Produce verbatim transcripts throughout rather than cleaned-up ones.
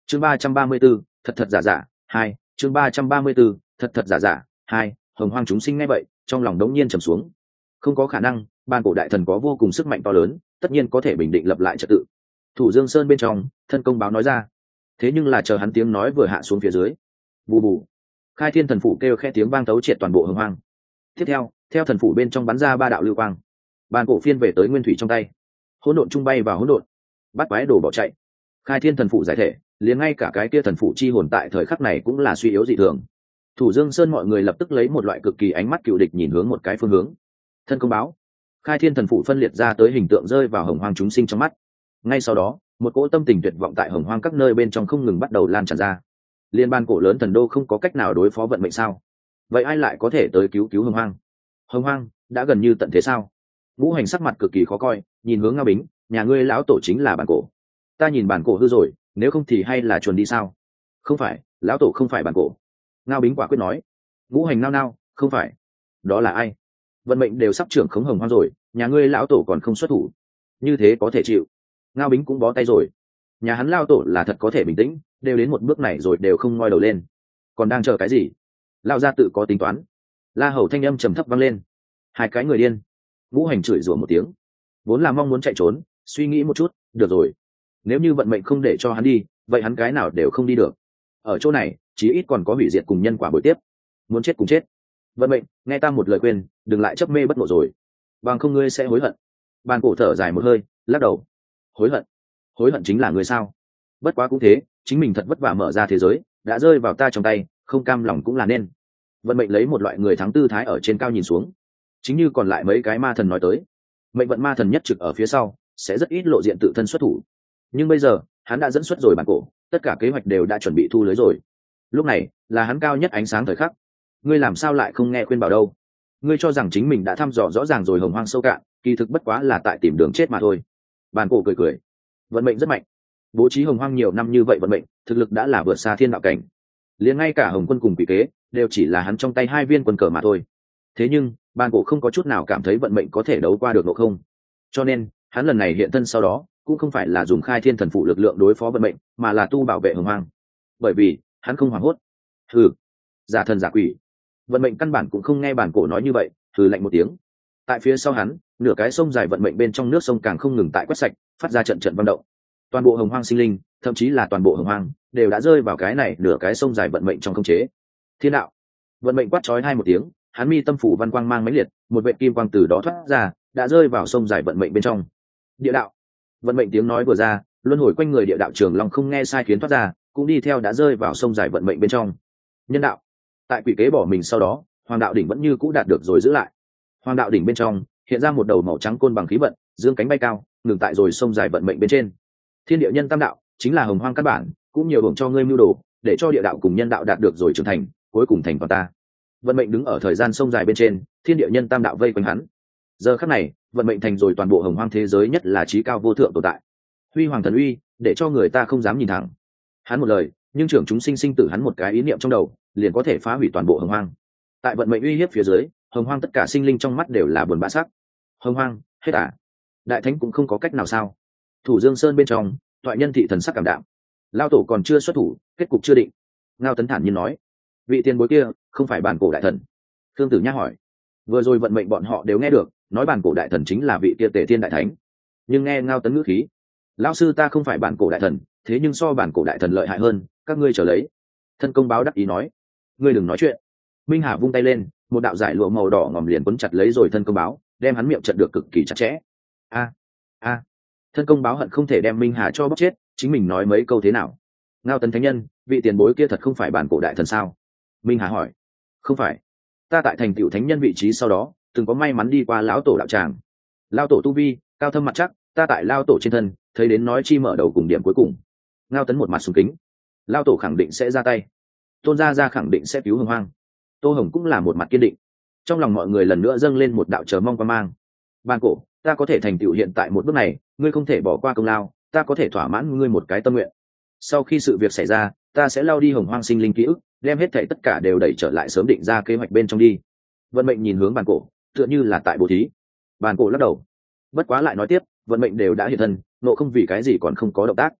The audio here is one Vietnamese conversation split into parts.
chương ba trăm ba mươi b ố thật thật giả giả hai chương ba trăm ba mươi b ố thật thật giả giả hai hồng hoang chúng sinh ngay vậy trong lòng đống nhiên trầm xuống. Không có khả năng, ban cổ đại thần có vô cùng sức mạnh to lớn, tất nhiên có thể bình định lập lại trật tự. Thủ Dương Sơn bên trong, thân công báo nói ra. Thế nhưng là chờ hắn tiếng nói vừa hạ xuống phía dưới, bù bù, khai thiên thần phủ kêu khẽ tiếng vang tấu triệt toàn bộ hồng hoang. Tiếp theo, theo thần phủ bên trong bắn ra ba đạo lưu quang, ban cổ phiên về tới nguyên thủy trong tay, hỗn độn trung bay vào hỗn độn, bắt quái đồ bỏ chạy. Khai thiên thần phủ giải thể, liền ngay cả cái kia thần phủ chi hồn tại thời khắc này cũng là suy yếu dị thường. Thủ Dương Sơn mọi người lập tức lấy một loại cực kỳ ánh mắt cựu địch nhìn hướng một cái phương hướng. Thân công báo, khai thiên thần phủ phân liệt ra tới hình tượng rơi vào hồng hoang chúng sinh trong mắt. Ngay sau đó, một cỗ tâm tình tuyệt vọng tại hồng hoang các nơi bên trong không ngừng bắt đầu lan tràn ra. Liên ban cổ lớn thần đô không có cách nào đối phó vận mệnh sao? Vậy ai lại có thể tới cứu cứu hồng hoang? Hồng hoang đã gần như tận thế sao? Ngũ Hành sắc mặt cực kỳ khó coi, nhìn hướng Ngao Bính, nhà ngươi lão tổ chính là bản cổ. Ta nhìn bản cổ hư rồi, nếu không thì hay là chuồn đi sao? Không phải, lão tổ không phải bản cổ. Ngao Bính quả quyết nói. Ngũ Hành nao nao, không phải. Đó là ai? Vận mệnh đều sắp trưởng khống hồng hoang rồi, nhà ngươi lão tổ còn không xuất thủ, như thế có thể chịu? Ngao Bính cũng bó tay rồi. Nhà hắn lao tổ là thật có thể bình tĩnh, đều đến một bước này rồi đều không ngoi đầu lên, còn đang chờ cái gì? Lao ra tự có tính toán. La Hầu thanh âm trầm thấp vang lên. Hai cái người điên. Ngũ Hành chửi rủa một tiếng, vốn là mong muốn chạy trốn, suy nghĩ một chút, được rồi, nếu như vận mệnh không để cho hắn đi, vậy hắn cái nào đều không đi được. Ở chỗ này chí ít còn có hủy diệt cùng nhân quả bồi tiếp, muốn chết cùng chết. Vận mệnh, nghe ta một lời khuyên, đừng lại chấp mê bất ngộ rồi, bằng không ngươi sẽ hối hận. Bàn cổ thở dài một hơi, lắc đầu. Hối hận? Hối hận chính là người sao? Bất quá cũng thế, chính mình thật vất vả mở ra thế giới, đã rơi vào ta trong tay, không cam lòng cũng là nên. Vận mệnh lấy một loại người thắng tư thái ở trên cao nhìn xuống, chính như còn lại mấy cái ma thần nói tới, mệnh vận ma thần nhất trực ở phía sau, sẽ rất ít lộ diện tự thân xuất thủ. Nhưng bây giờ hắn đã dẫn xuất rồi bản cổ, tất cả kế hoạch đều đã chuẩn bị thu lưới rồi. Lúc này là hắn cao nhất ánh sáng thời khắc. Ngươi làm sao lại không nghe khuyên bảo đâu? Ngươi cho rằng chính mình đã thăm dò rõ ràng rồi hồng hoang sâu cạn, kỳ thực bất quá là tại tìm đường chết mà thôi. Bản cổ cười cười. Vận mệnh rất mạnh, bố trí hồng hoang nhiều năm như vậy, vận mệnh thực lực đã là vượt xa thiên đạo cảnh, liền ngay cả hồng quân cùng quỷ kế đều chỉ là hắn trong tay hai viên quân cờ mà thôi. Thế nhưng bản cổ không có chút nào cảm thấy vận mệnh có thể đấu qua được Ngộ Không, cho nên hắn lần này hiện thân sau đó cũng không phải là dùng khai thiên thần phụ lực lượng đối phó vận mệnh, mà là tu bảo vệ hồng hoang, bởi vì hắn không hoảng hốt. Hừ, giả thần giả quỷ. Vận mệnh căn bản cũng không nghe bản cổ nói như vậy, hừ lạnh một tiếng. Tại phía sau hắn, nửa cái sông dài vận mệnh bên trong nước sông càng không ngừng tại quét sạch, phát ra trận trận vận động. Toàn bộ hồng hoang sinh linh, thậm chí là toàn bộ hồng hoang, đều đã rơi vào cái này nửa cái sông dài vận mệnh trong khống chế. Thiên đạo. Vận mệnh quát chói hai một tiếng, hắn mi tâm phủ văn quang mang mãnh liệt, một vệt kim quang từ đó thoát ra, đã rơi vào sông dài vận mệnh bên trong. Địa đạo. Vận mệnh tiếng nói vừa ra, luân hồi quanh người địa đạo trường long không nghe sai khiến thoát ra, cũng đi theo đã rơi vào sông dài vận mệnh bên trong. Nhân đạo. Tại quỷ kế bỏ mình sau đó, hoàng đạo đỉnh vẫn như cũ đạt được rồi giữ lại. Hoàng đạo đỉnh bên trong hiện ra một đầu màu trắng côn bằng khí vận, dương cánh bay cao, ngừng tại rồi sông dài vận mệnh bên trên. Thiên địa nhân tam đạo chính là hồng hoang căn bản, cũng nhiều hưởng cho ngươi mưu đồ, để cho địa đạo cùng nhân đạo đạt được rồi trưởng thành, cuối cùng thành toàn ta. Vận mệnh đứng ở thời gian sông dài bên trên, thiên địa nhân tam đạo vây quanh hắn. Giờ khắc này, vận mệnh thành rồi toàn bộ hồng hoang thế giới nhất là trí cao vô thượng tồn tại, huy hoàng thần uy, để cho người ta không dám nhìn thẳng. Hắn một lời, nhưng trưởng chúng sinh sinh tử hắn một cái ý niệm trong đầu, liền có thể phá hủy toàn bộ hồng hoang. Tại vận mệnh uy hiếp phía dưới, hồng hoang tất cả sinh linh trong mắt đều là buồn bã sắc. Hồng hoang hết à? Đại thánh cũng không có cách nào sao? Thủ Dương Sơn bên trong, thoại nhân thị thần sắc cảm đạm. Lao tổ còn chưa xuất thủ, kết cục chưa định. Ngao Tấn thản nhiên nói, vị tiền bối kia không phải bản cổ đại thần? Thương Tử Nhã hỏi. Vừa rồi vận mệnh bọn họ đều nghe được, nói bản cổ đại thần chính là vị kia Tề Thiên đại thánh. Nhưng nghe Ngao Tấn ngữ khí, lão sư ta không phải bản cổ đại thần, thế nhưng so bản cổ đại thần lợi hại hơn, các ngươi trở lấy. Thân công báo đắc ý nói, ngươi đừng nói chuyện. Minh Hà vung tay lên, một đạo giải lụa màu đỏ ngòm liền quấn chặt lấy rồi thân công báo, đem hắn miệng chặn được cực kỳ chặt chẽ. A a, thân công báo hận không thể đem Minh Hà cho bóc chết, chính mình nói mấy câu thế nào? Ngao Tấn thánh nhân, vị tiền bối kia thật không phải bản cổ đại thần sao? Minh Hà hỏi. Không phải, ta tại thành tựu thánh nhân vị trí sau đó, từng có may mắn đi qua lão tổ đạo tràng. Lão tổ tu vi cao thâm mặt chắc, ta tại lão tổ trên thân thấy đến nói chi mở đầu cùng điểm cuối cùng. Ngao Tấn một mặt sùng kính. Lão tổ khẳng định sẽ ra tay, Tôn gia gia khẳng định sẽ cứu hồng hoang. Tô Hồng cũng là một mặt kiên định. Trong lòng mọi người lần nữa dâng lên một đạo chờ mong quan mang. Ban cổ, ta có thể thành tựu hiện tại một bước này, ngươi không thể bỏ qua công lao, ta có thể thỏa mãn ngươi một cái tâm nguyện. Sau khi sự việc xảy ra, ta sẽ lao đi hồng hoang sinh linh ký ức, đem hết thảy tất cả đều đẩy trở lại sớm định ra kế hoạch bên trong đi. Vận mệnh nhìn hướng Bàn cổ, tựa như là tại bố thí. Bàn cổ lắc đầu. Bất quá lại nói tiếp, vận mệnh đều đã hiện thân, nộ không vì cái gì còn không có động tác.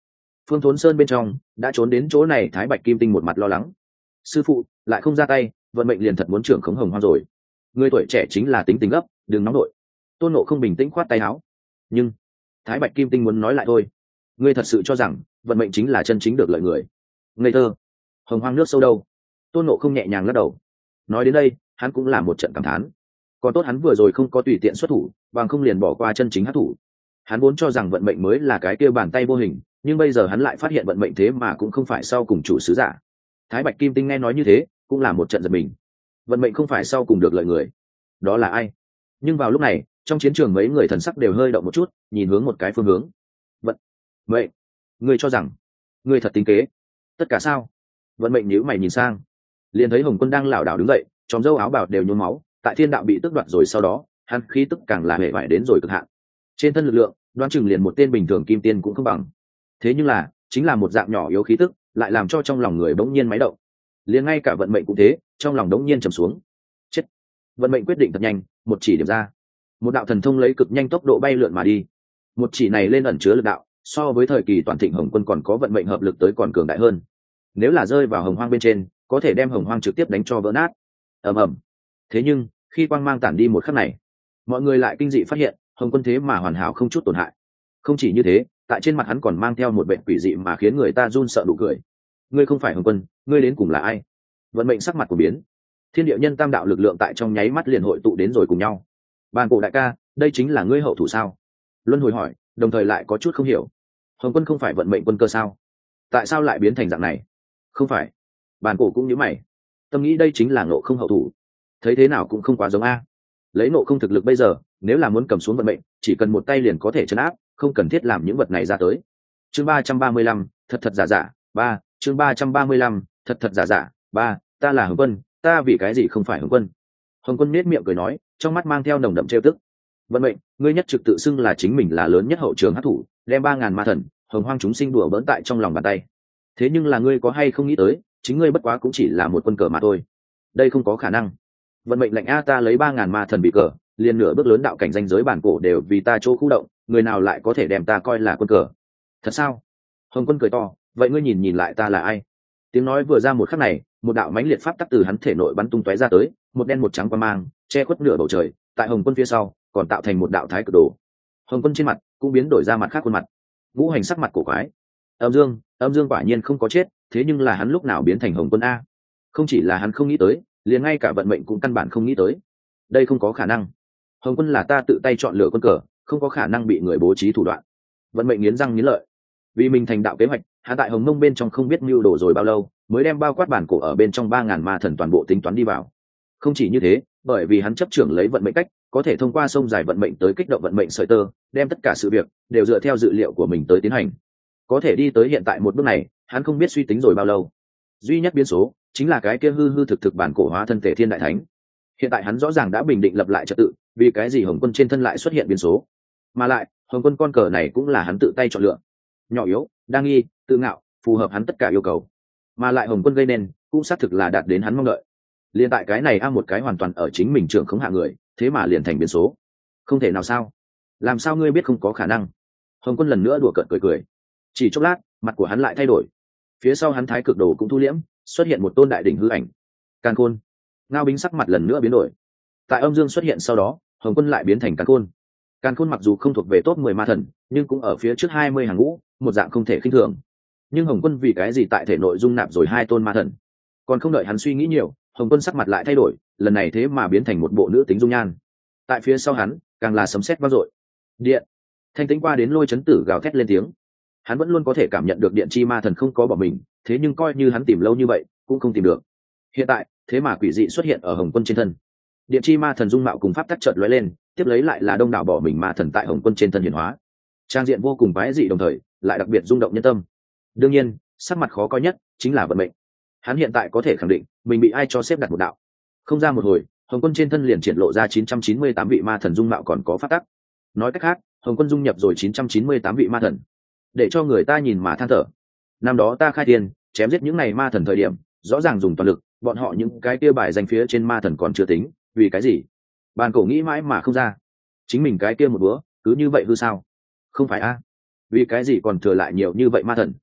Phương Thốn Sơn bên trong đã trốn đến chỗ này, Thái Bạch Kim Tinh một mặt lo lắng. Sư phụ lại không ra tay, vận mệnh liền thật muốn trưởng khống Hồng Hoang rồi. Người tuổi trẻ chính là tính tình gấp, đừng nóng nổi. Tôn Ngộ không bình tĩnh khoát tay áo. Nhưng Thái Bạch Kim Tinh muốn nói lại thôi. Ngươi thật sự cho rằng vận mệnh chính là chân chính được lợi người? Ngây thơ. Hồng Hoang nước sâu đâu? Tôn Ngộ không nhẹ nhàng lắc đầu. Nói đến đây, hắn cũng là một trận cảm thán. Còn tốt hắn vừa rồi không có tùy tiện xuất thủ, bằng không liền bỏ qua chân chính hắc thủ. Hắn vốn cho rằng vận mệnh mới là cái kia bàn tay vô hình, nhưng bây giờ hắn lại phát hiện vận mệnh thế mà cũng không phải sau cùng chủ sứ giả. Thái Bạch Kim Tinh nghe nói như thế, cũng là một trận giật mình. Vận mệnh không phải sau cùng được lợi người, đó là ai? Nhưng vào lúc này, trong chiến trường mấy người thần sắc đều hơi động một chút, nhìn hướng một cái phương hướng. Vận mệnh, ngươi cho rằng ngươi thật tính kế? Tất cả sao? Vận mệnh nhíu mày nhìn sang, liền thấy Hồng Quân đang lảo đảo đứng dậy, tròm râu áo bào đều nhuốm máu, tại thiên đạo bị tước đoạt rồi sau đó, hắn khí tức càng là hệ vải đến rồi cực hạn. Trên thân lực lượng, đoán chừng liền một tên bình thường kim tiên cũng không bằng. Thế nhưng là, chính là một dạng nhỏ yếu khí tức, lại làm cho trong lòng người bỗng nhiên máy động. Liền ngay cả vận mệnh cũng thế, trong lòng bỗng nhiên trầm xuống. Chết! Vận mệnh quyết định thật nhanh, một chỉ điểm ra, một đạo thần thông lấy cực nhanh tốc độ bay lượn mà đi. Một chỉ này lên ẩn chứa lực đạo, so với thời kỳ toàn thịnh Hồng Quân còn có vận mệnh hợp lực tới còn cường đại hơn. Nếu là rơi vào Hồng Hoang bên trên, có thể đem Hồng Hoang trực tiếp đánh cho vỡ nát. Ầm ầm. Thế nhưng, khi quang mang tản đi một khắc này, mọi người lại kinh dị phát hiện, Hồng Quân thế mà hoàn hảo không chút tổn hại. Không chỉ như thế, tại trên mặt hắn còn mang theo một vẻ quỷ dị mà khiến người ta run sợ nụ cười. Ngươi không phải Hồng Quân, ngươi đến cùng là ai? Vận mệnh sắc mặt của biến, thiên địa nhân tam đạo lực lượng tại trong nháy mắt liền hội tụ đến rồi cùng nhau. Bàn cổ đại ca, đây chính là ngươi hậu thủ sao? Luân hồi hỏi, đồng thời lại có chút không hiểu. Hồng Quân không phải vận mệnh quân cơ sao? Tại sao lại biến thành dạng này? Không phải. Bàn cổ cũng nhíu mày, tâm nghĩ đây chính là Ngộ Không hậu thủ, thấy thế nào cũng không quá giống a. Lấy Ngộ Không thực lực bây giờ, nếu là muốn cầm xuống vận mệnh, chỉ cần một tay liền có thể trấn áp, không cần thiết làm những vật này ra tới. Chương ba trăm ba mươi lăm, thật thật giả giả, ba, chương ba trăm ba mươi lăm, thật thật giả giả, ba, ta là Hồng Quân, ta vì cái gì không phải Hồng Quân? Hồng Quân nhếch miệng cười nói, trong mắt mang theo nồng đậm trêu tức. Vận mệnh, ngươi nhất trực tự xưng là chính mình là lớn nhất hậu trường hắc thủ, đem ba ngàn ma thần, Hồng Hoang chúng sinh đùa bỡn tại trong lòng bàn tay. Thế nhưng là ngươi có hay không nghĩ tới, chính ngươi bất quá cũng chỉ là một quân cờ mà thôi. Đây không có khả năng. Vận mệnh lệnh a, ta lấy ba ngàn ma thần bị cờ, liền nửa bước lớn đạo cảnh danh giới bản cổ đều vì ta chỗ khu động, người nào lại có thể đem ta coi là quân cờ? Thật sao? Hồng Quân cười to, vậy ngươi nhìn nhìn lại ta là ai? Tiếng nói vừa ra một khắc này, một đạo mãnh liệt pháp tắc từ hắn thể nội bắn tung tóe ra tới, một đen một trắng quang mang che khuất nửa bầu trời, tại Hồng Quân phía sau còn tạo thành một đạo thái cực đồ. Hồng Quân trên mặt cũng biến đổi ra mặt khác khuôn mặt, ngũ hành sắc mặt cổ quái. Âm Dương, Âm Dương quả nhiên không có chết, thế nhưng là hắn lúc nào biến thành Hồng Quân a? Không chỉ là hắn không nghĩ tới, liền ngay cả vận mệnh cũng căn bản không nghĩ tới. Đây không có khả năng. Hồng Quân là ta tự tay chọn lựa quân cờ, không có khả năng bị người bố trí thủ đoạn. Vận mệnh nghiến răng nghiến lợi, vì mình thành đạo kế hoạch, hắn tại Hồng Mông bên trong không biết mưu đồ rồi bao lâu, mới đem bao quát bản cổ ở bên trong ba ngàn ma thần toàn bộ tính toán đi vào. Không chỉ như thế, bởi vì hắn chấp trưởng lấy vận mệnh cách, có thể thông qua sông dài vận mệnh tới kích động vận mệnh sợi tơ, đem tất cả sự việc đều dựa theo dự liệu của mình tới tiến hành. Có thể đi tới hiện tại một bước này, hắn không biết suy tính rồi bao lâu. Duy nhất biến số chính là cái kia hư hư thực thực bản cổ hóa thân thể thiên đại thánh. Hiện tại hắn rõ ràng đã bình định lập lại trật tự, vì cái gì Hồng Quân trên thân lại xuất hiện biến số? Mà lại, Hồng Quân con cờ này cũng là hắn tự tay chọn lựa. Nhỏ yếu, đa nghi, tự ngạo, phù hợp hắn tất cả yêu cầu. Mà lại Hồng Quân gây nên, cũng xác thực là đạt đến hắn mong đợi. Liên tại cái này a một cái hoàn toàn ở chính mình trưởng khống hạ người, thế mà liền thành biến số. Không thể nào sao? Làm sao ngươi biết không có khả năng? Hồng Quân lần nữa đùa cợt cười cười. Chỉ chốc lát, mặt của hắn lại thay đổi. Phía sau hắn thái cực đồ cũng thu liễm, xuất hiện một tôn đại đỉnh hư ảnh. Càn Khôn. Ngao Bính sắc mặt lần nữa biến đổi. Tại Âm Dương xuất hiện sau đó, Hồng Quân lại biến thành Càn Khôn. Càn Khôn mặc dù không thuộc về top mười ma thần, nhưng cũng ở phía trước hai mươi hàng ngũ, một dạng không thể khinh thường. Nhưng Hồng Quân vì cái gì tại thể nội dung nạp rồi hai tôn ma thần? Còn không đợi hắn suy nghĩ nhiều, Hồng Quân sắc mặt lại thay đổi, lần này thế mà biến thành một bộ nữ tính dung nhan. Tại phía sau hắn, càng là sấm sét vang dội. Điện. Thanh tĩnh qua đến Lôi Chấn Tử gào thét lên tiếng. Hắn vẫn luôn có thể cảm nhận được điện chi ma thần không có bỏ mình, thế nhưng coi như hắn tìm lâu như vậy, cũng không tìm được. Hiện tại, thế mà quỷ dị xuất hiện ở Hồng Quân trên thân. Điện chi ma thần dung mạo cùng pháp tắc chợt lóe lên, tiếp lấy lại là đông đảo bỏ mình ma thần tại Hồng Quân trên thân hiển hóa. Trang diện vô cùng quái dị đồng thời, lại đặc biệt rung động nhân tâm. Đương nhiên, sắc mặt khó coi nhất chính là vận mệnh. Hắn hiện tại có thể khẳng định, mình bị ai cho xếp đặt một đạo. Không ra một hồi, Hồng Quân trên thân liền triển lộ ra chín trăm chín mươi tám vị ma thần dung mạo còn có pháp tắc. Nói cách khác, Hồng Quân dung nhập rồi chín trăm chín mươi tám vị ma thần. Để cho người ta nhìn mà than thở. Năm đó ta khai tiền, chém giết những này ma thần thời điểm, rõ ràng dùng toàn lực, bọn họ những cái kia bài danh phía trên ma thần còn chưa tính, vì cái gì? Bàn cổ nghĩ mãi mà không ra. Chính mình cái kia một bữa, cứ như vậy hư sao? Không phải a? Vì cái gì còn thừa lại nhiều như vậy ma thần?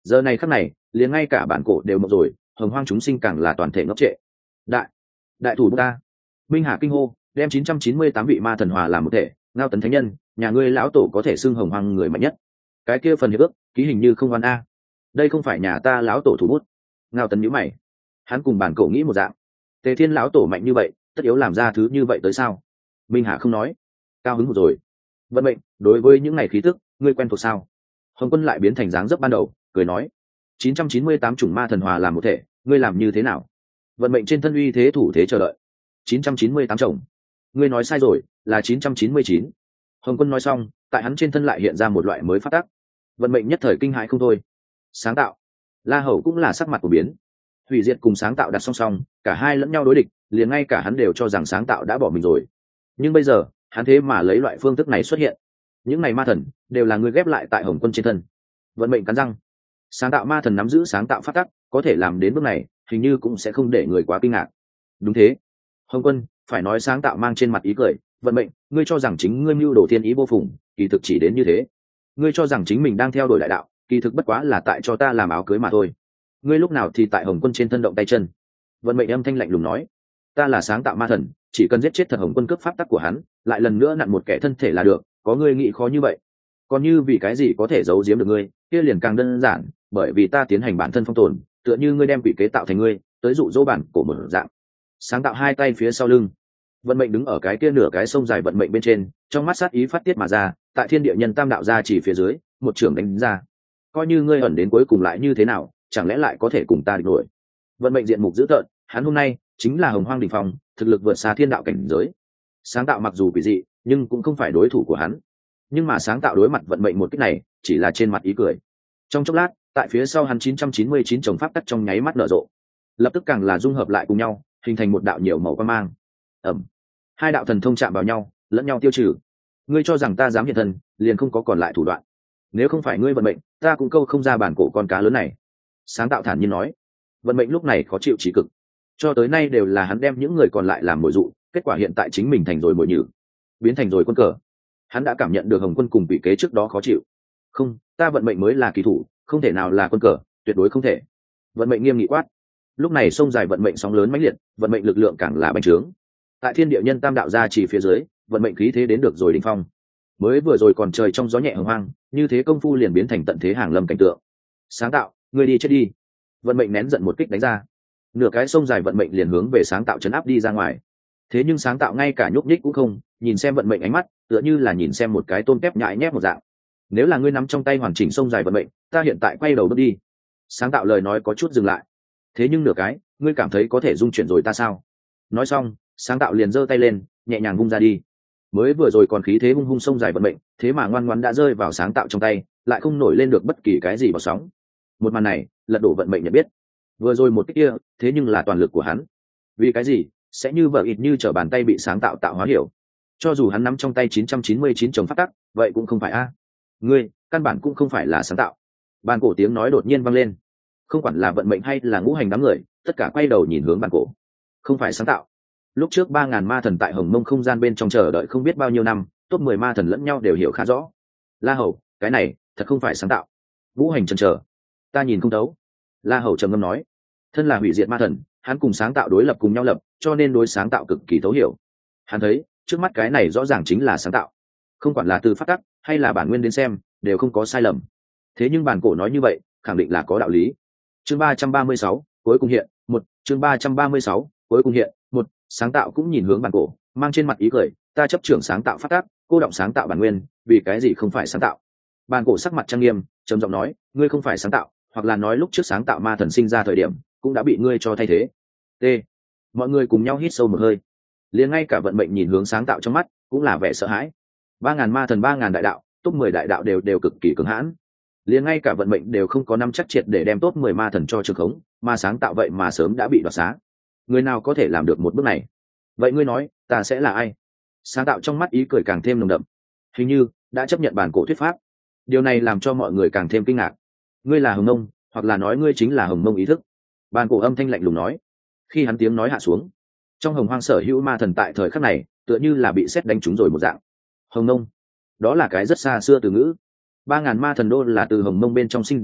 giờ này khắc này liền ngay cả bản cổ đều mộng rồi, hồng hoang chúng sinh càng là toàn thể ngốc trệ. đại đại thủ ta. Minh Hà kinh hô, đem chín trăm chín mươi tám vị ma thần hòa làm một thể. Ngao Tấn thánh nhân, nhà ngươi lão tổ có thể xưng hồng hoang người mạnh nhất, cái kia phần hiệp ước ký hình như không oan a. Đây không phải nhà ta lão tổ thủ bút. Ngao Tấn nhíu mày, hắn cùng bản cổ nghĩ một dạng. Tề Thiên lão tổ mạnh như vậy, tất yếu làm ra thứ như vậy tới sao? Minh Hà không nói, cao hứng một rồi. Vận mệnh, đối với những ngày khí tức ngươi quen thuộc sao? Hồng Quân lại biến thành dáng dấp ban đầu, cười nói, chín trăm chín mươi tám chủng ma thần hòa làm một thể, ngươi làm như thế nào? Vận mệnh trên thân uy thế thủ thế chờ đợi. chín trăm chín mươi tám chồng, ngươi nói sai rồi, là chín trăm chín mươi chín. Hồng Quân nói xong, tại hắn trên thân lại hiện ra một loại mới phát tác. Vận mệnh nhất thời kinh hãi không thôi. Sáng tạo, La Hầu cũng là sắc mặt của biến. Hủy diệt cùng sáng tạo đặt song song, cả hai lẫn nhau đối địch, liền ngay cả hắn đều cho rằng sáng tạo đã bỏ mình rồi. Nhưng bây giờ, hắn thế mà lấy loại phương thức này xuất hiện. Những này ma thần đều là người ghép lại tại Hồng Quân trên thân. Vận mệnh cắn răng, sáng tạo ma thần nắm giữ sáng tạo phát tắc, có thể làm đến bước này, hình như cũng sẽ không để người quá kinh ngạc. Đúng thế. Hồng Quân, phải nói sáng tạo mang trên mặt ý cười, vận mệnh, ngươi cho rằng chính ngươi mưu đồ thiên ý vô phùng, kỳ thực chỉ đến như thế. Ngươi cho rằng chính mình đang theo đuổi đại đạo, kỳ thực bất quá là tại cho ta làm áo cưới mà thôi. Ngươi lúc nào thì tại Hồng Quân trên thân động tay chân. Vận mệnh âm thanh lạnh lùng nói, ta là sáng tạo ma thần, chỉ cần giết chết thật Hồng Quân cướp pháp tắc của hắn, lại lần nữa nặn một kẻ thân thể là được, có ngươi nghĩ khó như vậy. Còn như vì cái gì có thể giấu giếm được ngươi, kia liền càng đơn giản, bởi vì ta tiến hành bản thân phong tồn, tựa như ngươi đem quỷ kế tạo thành ngươi, tới dụ dỗ bản của một dạng. Sáng tạo hai tay phía sau lưng, vận mệnh đứng ở cái kia nửa cái sông dài vận mệnh bên trên, trong mắt sát ý phát tiết mà ra, tại thiên địa nhân tam đạo ra chỉ phía dưới, một trường đánh ra. Coi như ngươi ẩn đến cuối cùng lại như thế nào, chẳng lẽ lại có thể cùng ta địch nổi? Vận mệnh diện mục dữ tợn, hắn hôm nay chính là hồng hoang đỉnh phong, thực lực vượt xa thiên đạo cảnh giới. Sáng tạo mặc dù quỷ dị, nhưng cũng không phải đối thủ của hắn. Nhưng mà sáng tạo đối mặt vận mệnh một cách này, chỉ là trên mặt ý cười. Trong chốc lát, tại phía sau hắn chín trăm chín mươi chín chồng pháp tắc trong nháy mắt nở rộ, lập tức càng là dung hợp lại cùng nhau, hình thành một đạo nhiều màu quang mang. Ẩm, hai đạo thần thông chạm vào nhau, lẫn nhau tiêu trừ. Ngươi cho rằng ta dám hiện thân, liền không có còn lại thủ đoạn. Nếu không phải ngươi vận mệnh, ta cũng câu không ra bản cổ con cá lớn này. Sáng tạo thản nhiên nói. Vận mệnh lúc này khó chịu chỉ cực. Cho tới nay đều là hắn đem những người còn lại làm mồi dụ, kết quả hiện tại chính mình thành rồi mồi nhử, biến thành rồi quân cờ. Hắn đã cảm nhận được Hồng Quân cùng vị kế trước đó khó chịu. Không, ta vận mệnh mới là kỳ thủ, không thể nào là quân cờ, tuyệt đối không thể. Vận mệnh nghiêm nghị quát. Lúc này sông dài vận mệnh sóng lớn mãnh liệt, vận mệnh lực lượng càng là bành trướng. Tại thiên địa nhân tam đạo gia chỉ phía dưới, vận mệnh khí thế đến được rồi đỉnh phong. Mới vừa rồi còn trời trong gió nhẹ hồng hoang, như thế công phu liền biến thành tận thế hàng lâm cảnh tượng. Sáng tạo, ngươi đi chết đi. Vận mệnh nén giận một kích đánh ra, nửa cái sông dài vận mệnh liền hướng về sáng tạo chấn áp đi ra ngoài. Thế nhưng sáng tạo ngay cả nhúc nhích cũng không, nhìn xem vận mệnh ánh mắt tựa như là nhìn xem một cái tôm tép nhại nhép một dạng. Nếu là ngươi nắm trong tay hoàn chỉnh sông dài vận mệnh, ta hiện tại quay đầu bước đi. Sáng tạo lời nói có chút dừng lại. Thế nhưng nửa cái, ngươi cảm thấy có thể dung chuyển rồi ta sao? Nói xong, sáng tạo liền giơ tay lên, nhẹ nhàng vung ra đi. Mới vừa rồi còn khí thế hung hung sông dài vận mệnh, thế mà ngoan ngoãn đã rơi vào sáng tạo trong tay, lại không nổi lên được bất kỳ cái gì vào sóng. Một màn này, lật đổ vận mệnh nhận biết. Vừa rồi một cái kia, thế nhưng là toàn lực của hắn. Vì cái gì sẽ như vợ ít như trở bàn tay bị sáng tạo tạo hóa hiểu? Cho dù hắn nắm trong tay chín trăm chín mươi chín chồng phát tắc, vậy cũng không phải a. Ngươi, căn bản cũng không phải là sáng tạo. Bàn cổ tiếng nói đột nhiên vang lên. Không quản là vận mệnh hay là ngũ hành đám người, tất cả quay đầu nhìn hướng bàn cổ. Không phải sáng tạo. Lúc trước ba ngàn ma thần tại Hồng Mông không gian bên trong chờ đợi không biết bao nhiêu năm, top mười ma thần lẫn nhau đều hiểu khá rõ. La Hầu, cái này thật không phải sáng tạo. Ngũ hành chần chờ, ta nhìn không thấu. La Hầu trầm ngâm nói, thân là hủy diệt ma thần, hắn cùng sáng tạo đối lập cùng nhau lập, cho nên đối sáng tạo cực kỳ thấu hiểu. Hắn thấy trước mắt cái này rõ ràng chính là sáng tạo, không quản là từ phát tắc hay là bản nguyên đến xem đều không có sai lầm. Thế nhưng bản cổ nói như vậy khẳng định là có đạo lý. Chương ba trăm ba mươi sáu cuối cùng hiện một. Chương ba trăm ba mươi sáu cuối cùng hiện một. Sáng tạo cũng nhìn hướng bản cổ, mang trên mặt ý cười, ta chấp trưởng sáng tạo phát tác, cô động sáng tạo bản nguyên, vì cái gì không phải sáng tạo? Bản cổ sắc mặt trang nghiêm, trầm giọng nói, ngươi không phải sáng tạo, hoặc là nói lúc trước sáng tạo ma thần sinh ra thời điểm cũng đã bị ngươi cho thay thế. T. Mọi người cùng nhau hít sâu một hơi, liền ngay cả vận mệnh nhìn hướng sáng tạo trong mắt cũng là vẻ sợ hãi. Ba ngàn ma thần, ba ngàn đại đạo, top mười đại đạo đều đều cực kỳ cứng hãn, liền ngay cả vận mệnh đều không có năm chắc triệt để đem top mười ma thần cho trường khống, mà sáng tạo vậy mà sớm đã bị đoạt xá. Người nào có thể làm được một bước này? Vậy ngươi nói ta sẽ là ai? Sáng tạo trong mắt ý cười càng thêm nồng đậm, hình như đã chấp nhận bản cổ thuyết pháp. Điều này làm cho mọi người càng thêm kinh ngạc. Ngươi là Hồng Mông, hoặc là nói ngươi chính là Hồng Mông ý thức. Bản cổ âm thanh lạnh lùng nói. Khi hắn tiếng nói hạ xuống, trong hồng hoang sở hữu ma thần tại thời khắc này tựa như là bị sét đánh trúng rồi một dạng. Hồng Mông, đó là cái rất xa xưa từ ngữ. Ba ngàn ma thần đô là từ Hồng Mông bên trong sinh ra,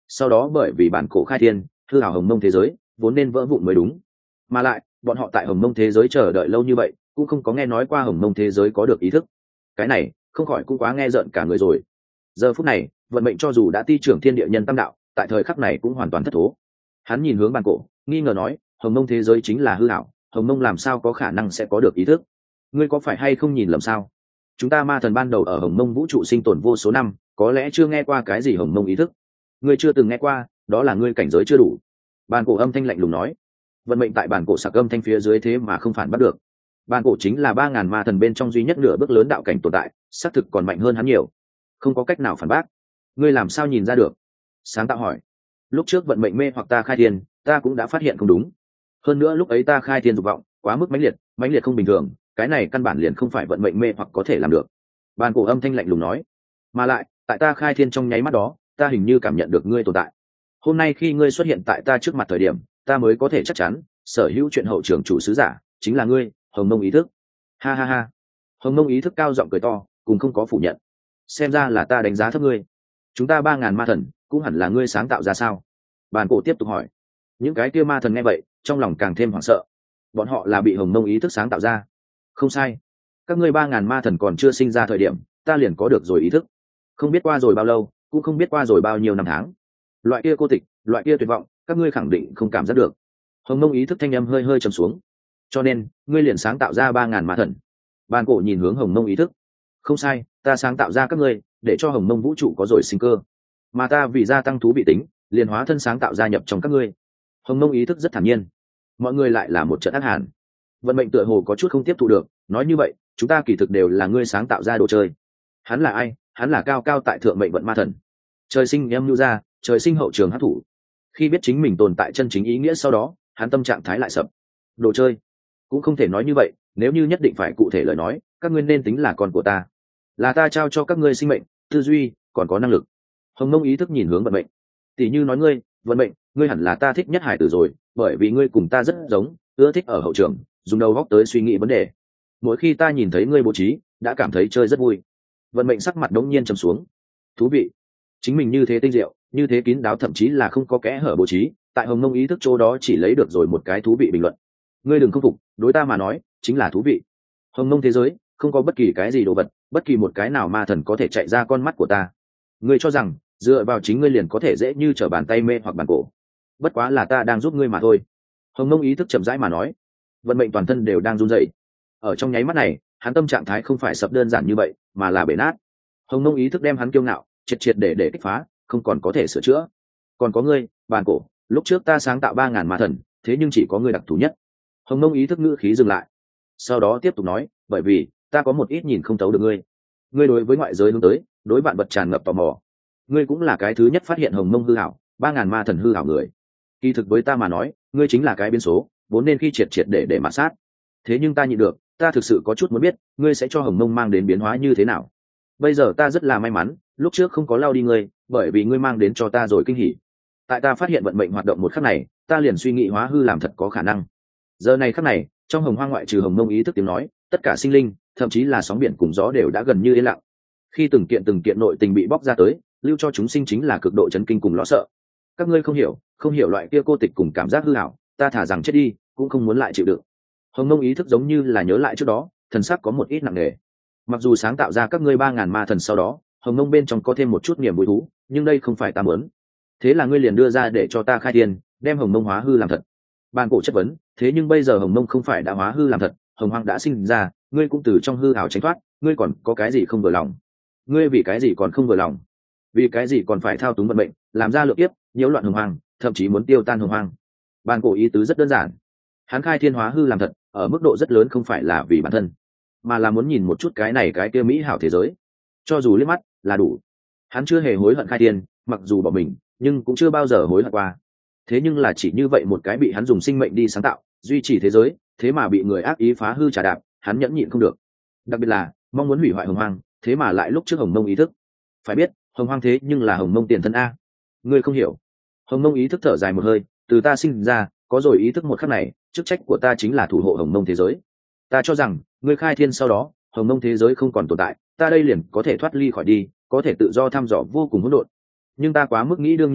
sau đó bởi vì bản cổ khai thiên hư hảo hồng mông thế giới vốn nên vỡ vụn mới đúng, mà lại bọn họ tại hồng mông thế giới chờ đợi lâu như vậy cũng không có nghe nói qua hồng mông thế giới có được ý thức. Cái này không khỏi cũng quá nghe rợn cả người rồi. Giờ phút này vận mệnh cho dù đã ti trưởng thiên địa nhân tam đạo tại thời khắc này cũng hoàn toàn thất thố. Hắn nhìn hướng bản cổ nghi ngờ nói, hồng mông thế giới chính là hư ảo, hồng mông làm sao có khả năng sẽ có được ý thức? Ngươi có phải hay không nhìn lầm sao? Chúng ta ma thần ban đầu ở hồng mông vũ trụ sinh tồn vô số năm, có lẽ chưa nghe qua cái gì hồng mông ý thức. Ngươi chưa từng nghe qua, đó là ngươi cảnh giới chưa đủ. Bản cổ âm thanh lạnh lùng nói. Vận mệnh tại bản cổ sạc âm thanh phía dưới thế mà không phản bắt được. Bản cổ chính là ba ngàn ma thần bên trong duy nhất nửa bước lớn đạo cảnh tồn tại, xác thực còn mạnh hơn hắn nhiều, không có cách nào phản bác. Ngươi làm sao nhìn ra được? Sáng tạo hỏi. Lúc trước vận mệnh mê hoặc ta khai thiên, ta cũng đã phát hiện không đúng. Hơn nữa lúc ấy ta khai thiên dục vọng quá mức mãnh liệt, mãnh liệt không bình thường, cái này căn bản liền không phải vận mệnh mê hoặc có thể làm được. Bản cổ âm thanh lạnh lùng nói. Mà lại tại ta khai thiên trong nháy mắt đó, ta hình như cảm nhận được ngươi tồn tại. Hôm nay khi ngươi xuất hiện tại ta trước mặt thời điểm, ta mới có thể chắc chắn sở hữu chuyện hậu trường chủ sứ giả chính là ngươi, hồng mông ý thức. Ha ha ha. Hồng mông ý thức cao giọng cười to, cùng không có phủ nhận. Xem ra là ta đánh giá thấp ngươi. Chúng ta ba ngàn ma thần cũng hẳn là ngươi sáng tạo ra sao? Bản cổ tiếp tục hỏi. Những cái kia ma thần nghe vậy trong lòng càng thêm hoảng sợ. Bọn họ là bị hồng mông ý thức sáng tạo ra. Không sai, các ngươi ba ngàn ma thần còn chưa sinh ra thời điểm ta liền có được rồi ý thức. Không biết qua rồi bao lâu, cũng không biết qua rồi bao nhiêu năm tháng. Loại kia cô tịch, loại kia tuyệt vọng, các ngươi khẳng định không cảm giác được. Hồng mông ý thức thanh âm hơi hơi trầm xuống. Cho nên ngươi liền sáng tạo ra ba ngàn ma thần. Bản cổ nhìn hướng hồng mông ý thức. Không sai, ta sáng tạo ra các ngươi để cho hồng mông vũ trụ có rồi sinh cơ, mà ta vì gia tăng thú vị tính liền hóa thân sáng tạo gia nhập trong các ngươi. Hồng mông ý thức rất thản nhiên. Mọi người lại là một trận ác hàn. Vận mệnh tựa hồ có chút không tiếp thu được, nói như vậy chúng ta kỳ thực đều là ngươi sáng tạo ra đồ chơi. Hắn là ai? Hắn là cao cao tại thượng mệnh vận ma thần, trời sinh em nhu ra, trời sinh hậu trường hát thủ. Khi biết chính mình tồn tại chân chính ý nghĩa sau đó, hắn tâm trạng thái lại sập. Đồ chơi? Cũng không thể nói như vậy, nếu như nhất định phải cụ thể lời nói, các ngươi nên tính là con của ta, là ta trao cho các ngươi sinh mệnh, tư duy, còn có năng lực. Hồng mông ý thức nhìn hướng vận mệnh. Tỷ như nói ngươi, vận mệnh, ngươi hẳn là ta thích nhất hải tử rồi, bởi vì ngươi cùng ta rất giống, ưa thích ở hậu trường dùng đầu góc tới suy nghĩ vấn đề. Mỗi khi ta nhìn thấy ngươi bố trí, đã cảm thấy chơi rất vui. Vận mệnh sắc mặt đống nhiên trầm xuống. Thú vị. Chính mình như thế tinh diệu, như thế kín đáo, thậm chí là không có kẽ hở bố trí, tại hồng mông ý thức chỗ đó chỉ lấy được rồi một cái thú vị bình luận. Ngươi đừng không phục, đối ta mà nói chính là thú vị. Hồng mông thế giới không có bất kỳ cái gì đồ vật, bất kỳ một cái nào ma thần có thể chạy ra con mắt của ta. Ngươi cho rằng dựa vào chính ngươi liền có thể dễ như trở bàn tay mê hoặc bản cổ? Bất quá là ta đang giúp ngươi mà thôi. Hồng mông ý thức chậm rãi mà nói. Vận mệnh toàn thân đều đang run rẩy. Ở trong nháy mắt này, hắn tâm trạng thái không phải sập đơn giản như vậy, mà là bể nát. Hồng mông ý thức đem hắn kiêu ngạo triệt triệt để để kích phá, không còn có thể sửa chữa. Còn có ngươi, bản cổ, lúc trước ta sáng tạo ba ngàn ma thần, thế nhưng chỉ có ngươi đặc thù nhất. Hồng mông ý thức ngữ khí dừng lại, sau đó tiếp tục nói, bởi vì ta có một ít nhìn không thấu được ngươi. Ngươi đối với ngoại giới hướng tới, đối vạn vật tràn ngập tò mò. Ngươi cũng là cái thứ nhất phát hiện hồng mông hư hảo, ba ngàn ma thần hư hảo người. Kỳ thực với ta mà nói, ngươi chính là cái biến số, vốn nên khi triệt triệt để để mà sát. Thế nhưng ta nhịn được, ta thực sự có chút muốn biết, ngươi sẽ cho hồng mông mang đến biến hóa như thế nào. Bây giờ ta rất là may mắn, lúc trước không có lao đi ngươi, bởi vì ngươi mang đến cho ta rồi kinh hỉ. Tại ta phát hiện vận mệnh hoạt động một khắc này, ta liền suy nghĩ hóa hư làm thật có khả năng. Giờ này khắc này, trong hồng hoang ngoại trừ hồng mông ý thức tiếng nói, tất cả sinh linh, thậm chí là sóng biển cùng gió đều đã gần như yên lặng. Khi từng kiện từng kiện nội tình bị bóc ra tới, lưu cho chúng sinh chính là cực độ chấn kinh cùng lo sợ. Các ngươi không hiểu, không hiểu loại kia cô tịch cùng cảm giác hư ảo, ta thả rằng chết đi, cũng không muốn lại chịu đựng. Hồng mông ý thức giống như là nhớ lại trước đó, thần sắc có một ít nặng nề. Mặc dù sáng tạo ra các ngươi ba ngàn ma thần sau đó, hồng mông bên trong có thêm một chút niềm vui thú, nhưng đây không phải ta muốn. Thế là ngươi liền đưa ra để cho ta khai tiền, đem hồng mông hóa hư làm thật. Bàn cổ chất vấn, thế nhưng bây giờ hồng mông không phải đã hóa hư làm thật, hồng hoang đã sinh ra, ngươi cũng từ trong hư ảo tránh thoát, ngươi còn có cái gì không vừa lòng? Ngươi vì cái gì còn không vừa lòng? Vì cái gì còn phải thao túng vận mệnh, làm ra lượng tiếp, nhiễu loạn hồng hoang, thậm chí muốn tiêu tan hồng hoang? Bàn cổ ý tứ rất đơn giản, hắn khai thiên hóa hư làm thật, ở mức độ rất lớn không phải là vì bản thân, mà là muốn nhìn một chút cái này cái kia mỹ hảo thế giới. Cho dù liếc mắt là đủ. Hắn chưa hề hối hận khai thiên, mặc dù bỏ mình, nhưng cũng chưa bao giờ hối hận qua. Thế nhưng là chỉ như vậy một cái bị hắn dùng sinh mệnh đi sáng tạo, duy trì thế giới, thế mà bị người ác ý phá hư trà đạp, hắn nhẫn nhịn không được. Đặc biệt là mong muốn hủy hoại hồng hoang, thế mà lại lúc trước hồng mông ý thức. Phải biết, hồng hoang thế nhưng là hồng mông tiền thân a. Ngươi không hiểu. Hồng mông ý thức thở dài một hơi, từ ta sinh ra, có rồi ý thức một khắc này, chức trách của ta chính là thủ hộ hồng mông thế giới. Ta cho rằng, ngươi khai thiên sau đó, hồng mông thế giới không còn tồn tại, ta đây liền có thể thoát ly khỏi đi, có thể tự do thăm dò vô cùng hỗn độn. Nhưng ta quá mức nghĩ đương nhiên rồi,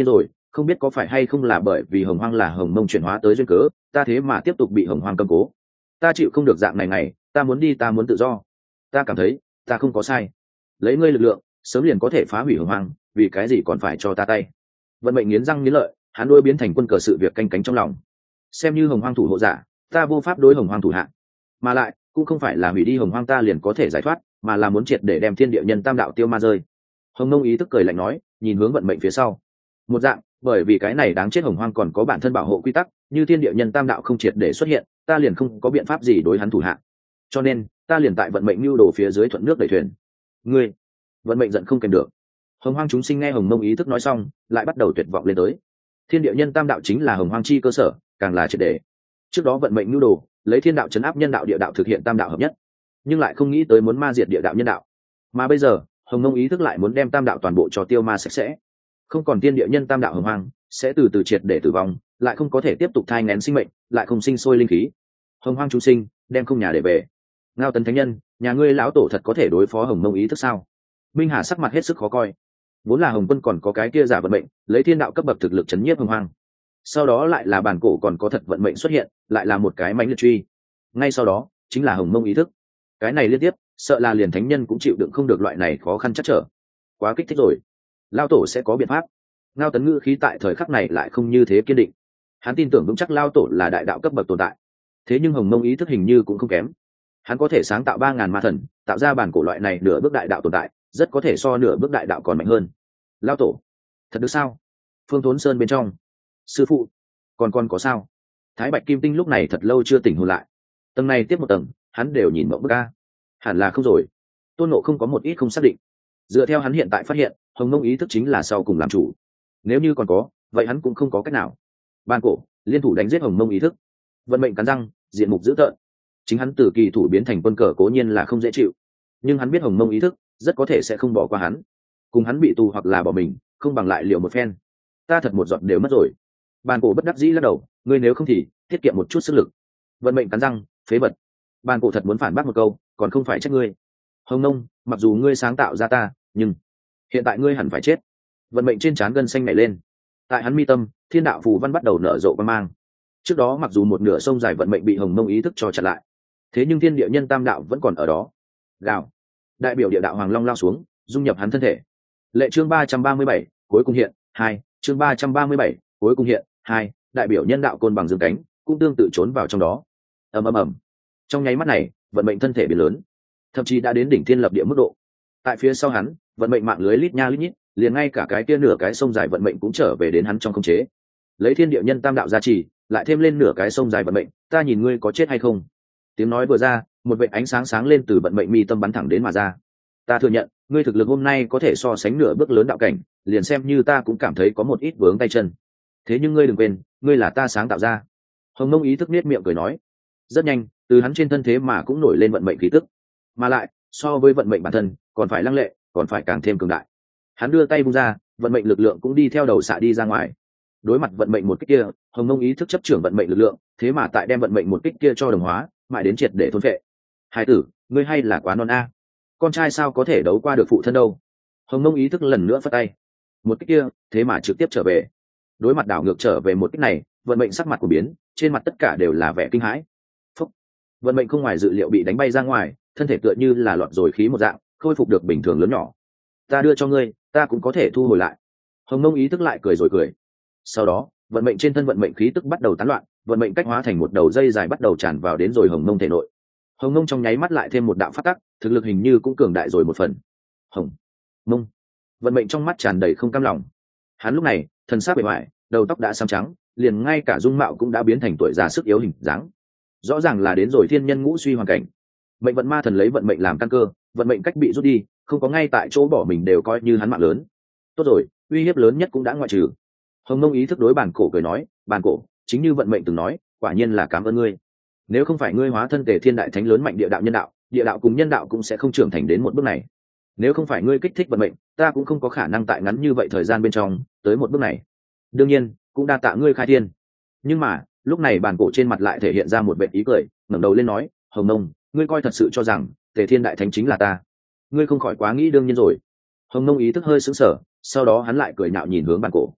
không biết có phải hay không là bởi vì hồng hoang là hồng mông chuyển hóa tới duyên cớ, ta thế mà tiếp tục bị hồng hoang cầm cố. Ta chịu không được dạng này này, ta muốn đi, ta muốn tự do. Ta cảm thấy ta không có sai, lấy ngươi lực lượng sớm liền có thể phá hủy hồng hoang, vì cái gì còn phải cho ta tay. Vận mệnh nghiến răng nghiến lợi, hắn đôi biến thành quân cờ sự việc canh cánh trong lòng. Xem như hồng hoang thủ hộ giả, ta vô pháp đối hồng hoang thủ hạ, mà lại cũng không phải là hủy đi hồng hoang ta liền có thể giải thoát, mà là muốn triệt để đem thiên địa nhân tam đạo tiêu ma rơi. Hồng Nông ý thức cười lạnh nói, nhìn hướng vận mệnh phía sau. Một dạng, bởi vì cái này đáng chết hồng hoang còn có bản thân bảo hộ quy tắc, như thiên địa nhân tam đạo không triệt để xuất hiện, ta liền không có biện pháp gì đối hắn thủ hạ. Cho nên, ta liền tại vận mệnh lưu đồ phía dưới thuận nước đẩy thuyền. Ngươi, vận mệnh giận không kèm được. Hồng hoang chúng sinh nghe Hồng Nông ý thức nói xong, lại bắt đầu tuyệt vọng lên tới. Thiên địa nhân tam đạo chính là hồng hoang chi cơ sở, càng là triệt để. Trước đó vận mệnh lưu đồ, lấy thiên đạo chấn áp nhân đạo địa đạo thực hiện tam đạo hợp nhất, nhưng lại không nghĩ tới muốn ma diệt địa đạo nhân đạo. Mà bây giờ, Hồng Nông ý thức lại muốn đem tam đạo toàn bộ cho tiêu ma sạch sẽ, không còn tiên địa nhân tam đạo hồng hoang sẽ từ từ triệt để tử vong, lại không có thể tiếp tục thai nghén sinh mệnh, lại không sinh sôi linh khí. Hồng hoang chúng sinh đem không nhà để về. Ngao Tấn thánh nhân, nhà ngươi lão tổ thật có thể đối phó Hồng Nông ý thức sao? Minh Hà sắc mặt hết sức khó coi. Vốn là Hồng Quân còn có cái kia giả vận mệnh, lấy thiên đạo cấp bậc thực lực chấn nhiếp hồng hoang. Sau đó lại là bản cổ còn có thật vận mệnh xuất hiện, lại là một cái mãnh liệt truy. Ngay sau đó chính là Hồng Nông ý thức. Cái này liên tiếp, sợ là liền thánh nhân cũng chịu đựng không được loại này khó khăn chắc trở. Quá kích thích rồi. Lao tổ sẽ có biện pháp. Ngao Tấn ngữ khí tại thời khắc này lại không như thế kiên định. Hắn tin tưởng vững chắc Lao tổ là đại đạo cấp bậc tồn tại. Thế nhưng Hồng Nông ý thức hình như cũng không kém. Hắn có thể sáng tạo ba ngàn ma thần, tạo ra bản cổ loại này nửa bước đại đạo tồn tại, rất có thể so nửa bước đại đạo còn mạnh hơn. Lao tổ, thật được sao? Phương Thốn Sơn bên trong, sư phụ, còn còn có sao? Thái Bạch Kim Tinh lúc này thật lâu chưa tỉnh hồn lại. Tầng này tiếp một tầng, hắn đều nhìn mộng bức a. Hẳn là không rồi. Tôn Ngộ không có một ít không xác định. Dựa theo hắn hiện tại phát hiện, Hồng Nông ý thức chính là sau cùng làm chủ. Nếu như còn có, vậy hắn cũng không có cách nào. Ban cổ liên thủ đánh giết Hồng Nông ý thức, vận mệnh cắn răng, diện mục dữ tợn. Chính hắn từ kỳ thủ biến thành quân cờ cố nhiên là không dễ chịu, nhưng hắn biết Hồng Nông ý thức rất có thể sẽ không bỏ qua hắn. Cùng hắn bị tù hoặc là bỏ mình, không bằng lại liều một phen. Ta thật một giọt đều mất rồi. Ban cổ bất đắc dĩ lắc đầu, ngươi nếu không thì tiết kiệm một chút sức lực. Vận mệnh cắn răng, phế vật. Ban cổ thật muốn phản bác một câu, còn không phải trách ngươi. Hồng Nông, mặc dù ngươi sáng tạo ra ta, nhưng hiện tại ngươi hẳn phải chết. Vận mệnh trên trán gân xanh nảy lên. Tại hắn mi tâm, thiên đạo phù văn bắt đầu nở rộ quang mang. Trước đó mặc dù một nửa sông dài vận mệnh bị Hồng Nông ý thức cho chặn lại, thế nhưng thiên địa nhân tam đạo vẫn còn ở đó. Gào, đại biểu địa đạo hoàng long lao xuống, dung nhập hắn thân thể. Lệ chương ba trăm ba mươi bảy, cuối cùng hiện hai, chương ba trăm ba mươi bảy, cuối cùng hiện hai, đại biểu nhân đạo côn bằng dương cánh, cũng tương tự trốn vào trong đó. Ầm ầm ầm. Trong nháy mắt này, vận mệnh thân thể biến lớn, thậm chí đã đến đỉnh thiên lập địa mức độ. Tại phía sau hắn, vận mệnh mạng lưới lít nha lít nhít, liền ngay cả cái kia nửa cái sông dài vận mệnh cũng trở về đến hắn trong khống chế. Lấy thiên địa nhân tam đạo gia trì, lại thêm lên nửa cái sông dài vận mệnh, ta nhìn ngươi có chết hay không. Tiếng nói vừa ra, một vệt ánh sáng sáng lên từ vận mệnh mi tâm bắn thẳng đến mà ra. Ta thừa nhận, ngươi thực lực hôm nay có thể so sánh nửa bước lớn đạo cảnh, liền xem như ta cũng cảm thấy có một ít vướng tay chân. Thế nhưng ngươi đừng quên, ngươi là ta sáng tạo ra. Hồng Nông ý thức nết miệng cười nói. Rất nhanh, từ hắn trên thân thế mà cũng nổi lên vận mệnh khí tức, mà lại so với vận mệnh bản thân còn phải lăng lệ, còn phải càng thêm cường đại. Hắn đưa tay vung ra, vận mệnh lực lượng cũng đi theo đầu xạ đi ra ngoài. Đối mặt vận mệnh một kích kia, Hồng Nông ý thức chấp trưởng vận mệnh lực lượng, thế mà tại đem vận mệnh một kích kia cho đồng hóa, mãi đến triệt để thôn phệ. Hai tử, ngươi hay là quá non a. Con trai sao có thể đấu qua được phụ thân đâu. Hồng Nông ý thức lần nữa phất tay, một kích kia thế mà trực tiếp trở về. Đối mặt đảo ngược trở về một kích này, vận mệnh sắc mặt của biến, trên mặt tất cả đều là vẻ kinh hãi. Phúc. Vận mệnh không ngoài dự liệu bị đánh bay ra ngoài, thân thể tựa như là lọt rồi khí một dạng, khôi phục được bình thường lớn nhỏ. Ta đưa cho ngươi, ta cũng có thể thu hồi lại. Hồng Nông ý thức lại cười rồi cười. Sau đó, vận mệnh trên thân vận mệnh khí tức bắt đầu tán loạn, vận mệnh cách hóa thành một đầu dây dài bắt đầu tràn vào đến rồi Hồng Nông thể nội. Hồng Nông trong nháy mắt lại thêm một đạo phát tắc, thực lực hình như cũng cường đại rồi một phần. Hồng Nông, vận mệnh trong mắt tràn đầy không cam lòng. Hắn lúc này, thân xác bề ngoài, đầu tóc đã xám trắng, liền ngay cả dung mạo cũng đã biến thành tuổi già sức yếu hình dáng. Rõ ràng là đến rồi thiên nhân ngũ suy hoàn cảnh. Mệnh vận ma thần lấy vận mệnh làm căn cơ, vận mệnh cách bị rút đi, không có ngay tại chỗ bỏ mình đều coi như hắn mạng lớn. Tốt rồi, uy hiếp lớn nhất cũng đã ngoại trừ. Hồng Nông ý thức đối bản cổ cười nói, bản cổ, chính như vận mệnh từng nói, quả nhiên là cảm ơn ngươi. Nếu không phải ngươi hóa thân Tề Thiên đại thánh lớn mạnh địa đạo nhân đạo, địa đạo cùng nhân đạo cũng sẽ không trưởng thành đến một bước này. Nếu không phải ngươi kích thích vận mệnh, ta cũng không có khả năng tại ngắn như vậy thời gian bên trong tới một bước này. Đương nhiên, cũng đa tạ ngươi khai thiên. Nhưng mà, lúc này bản cổ trên mặt lại thể hiện ra một vệt ý cười, ngẩng đầu lên nói, Hồng Nông, ngươi coi thật sự cho rằng Tề Thiên đại thánh chính là ta? Ngươi không khỏi quá nghĩ đương nhiên rồi. Hồng Nông ý thức hơi sững sờ, sau đó hắn lại cười nhạo nhìn hướng bản cổ.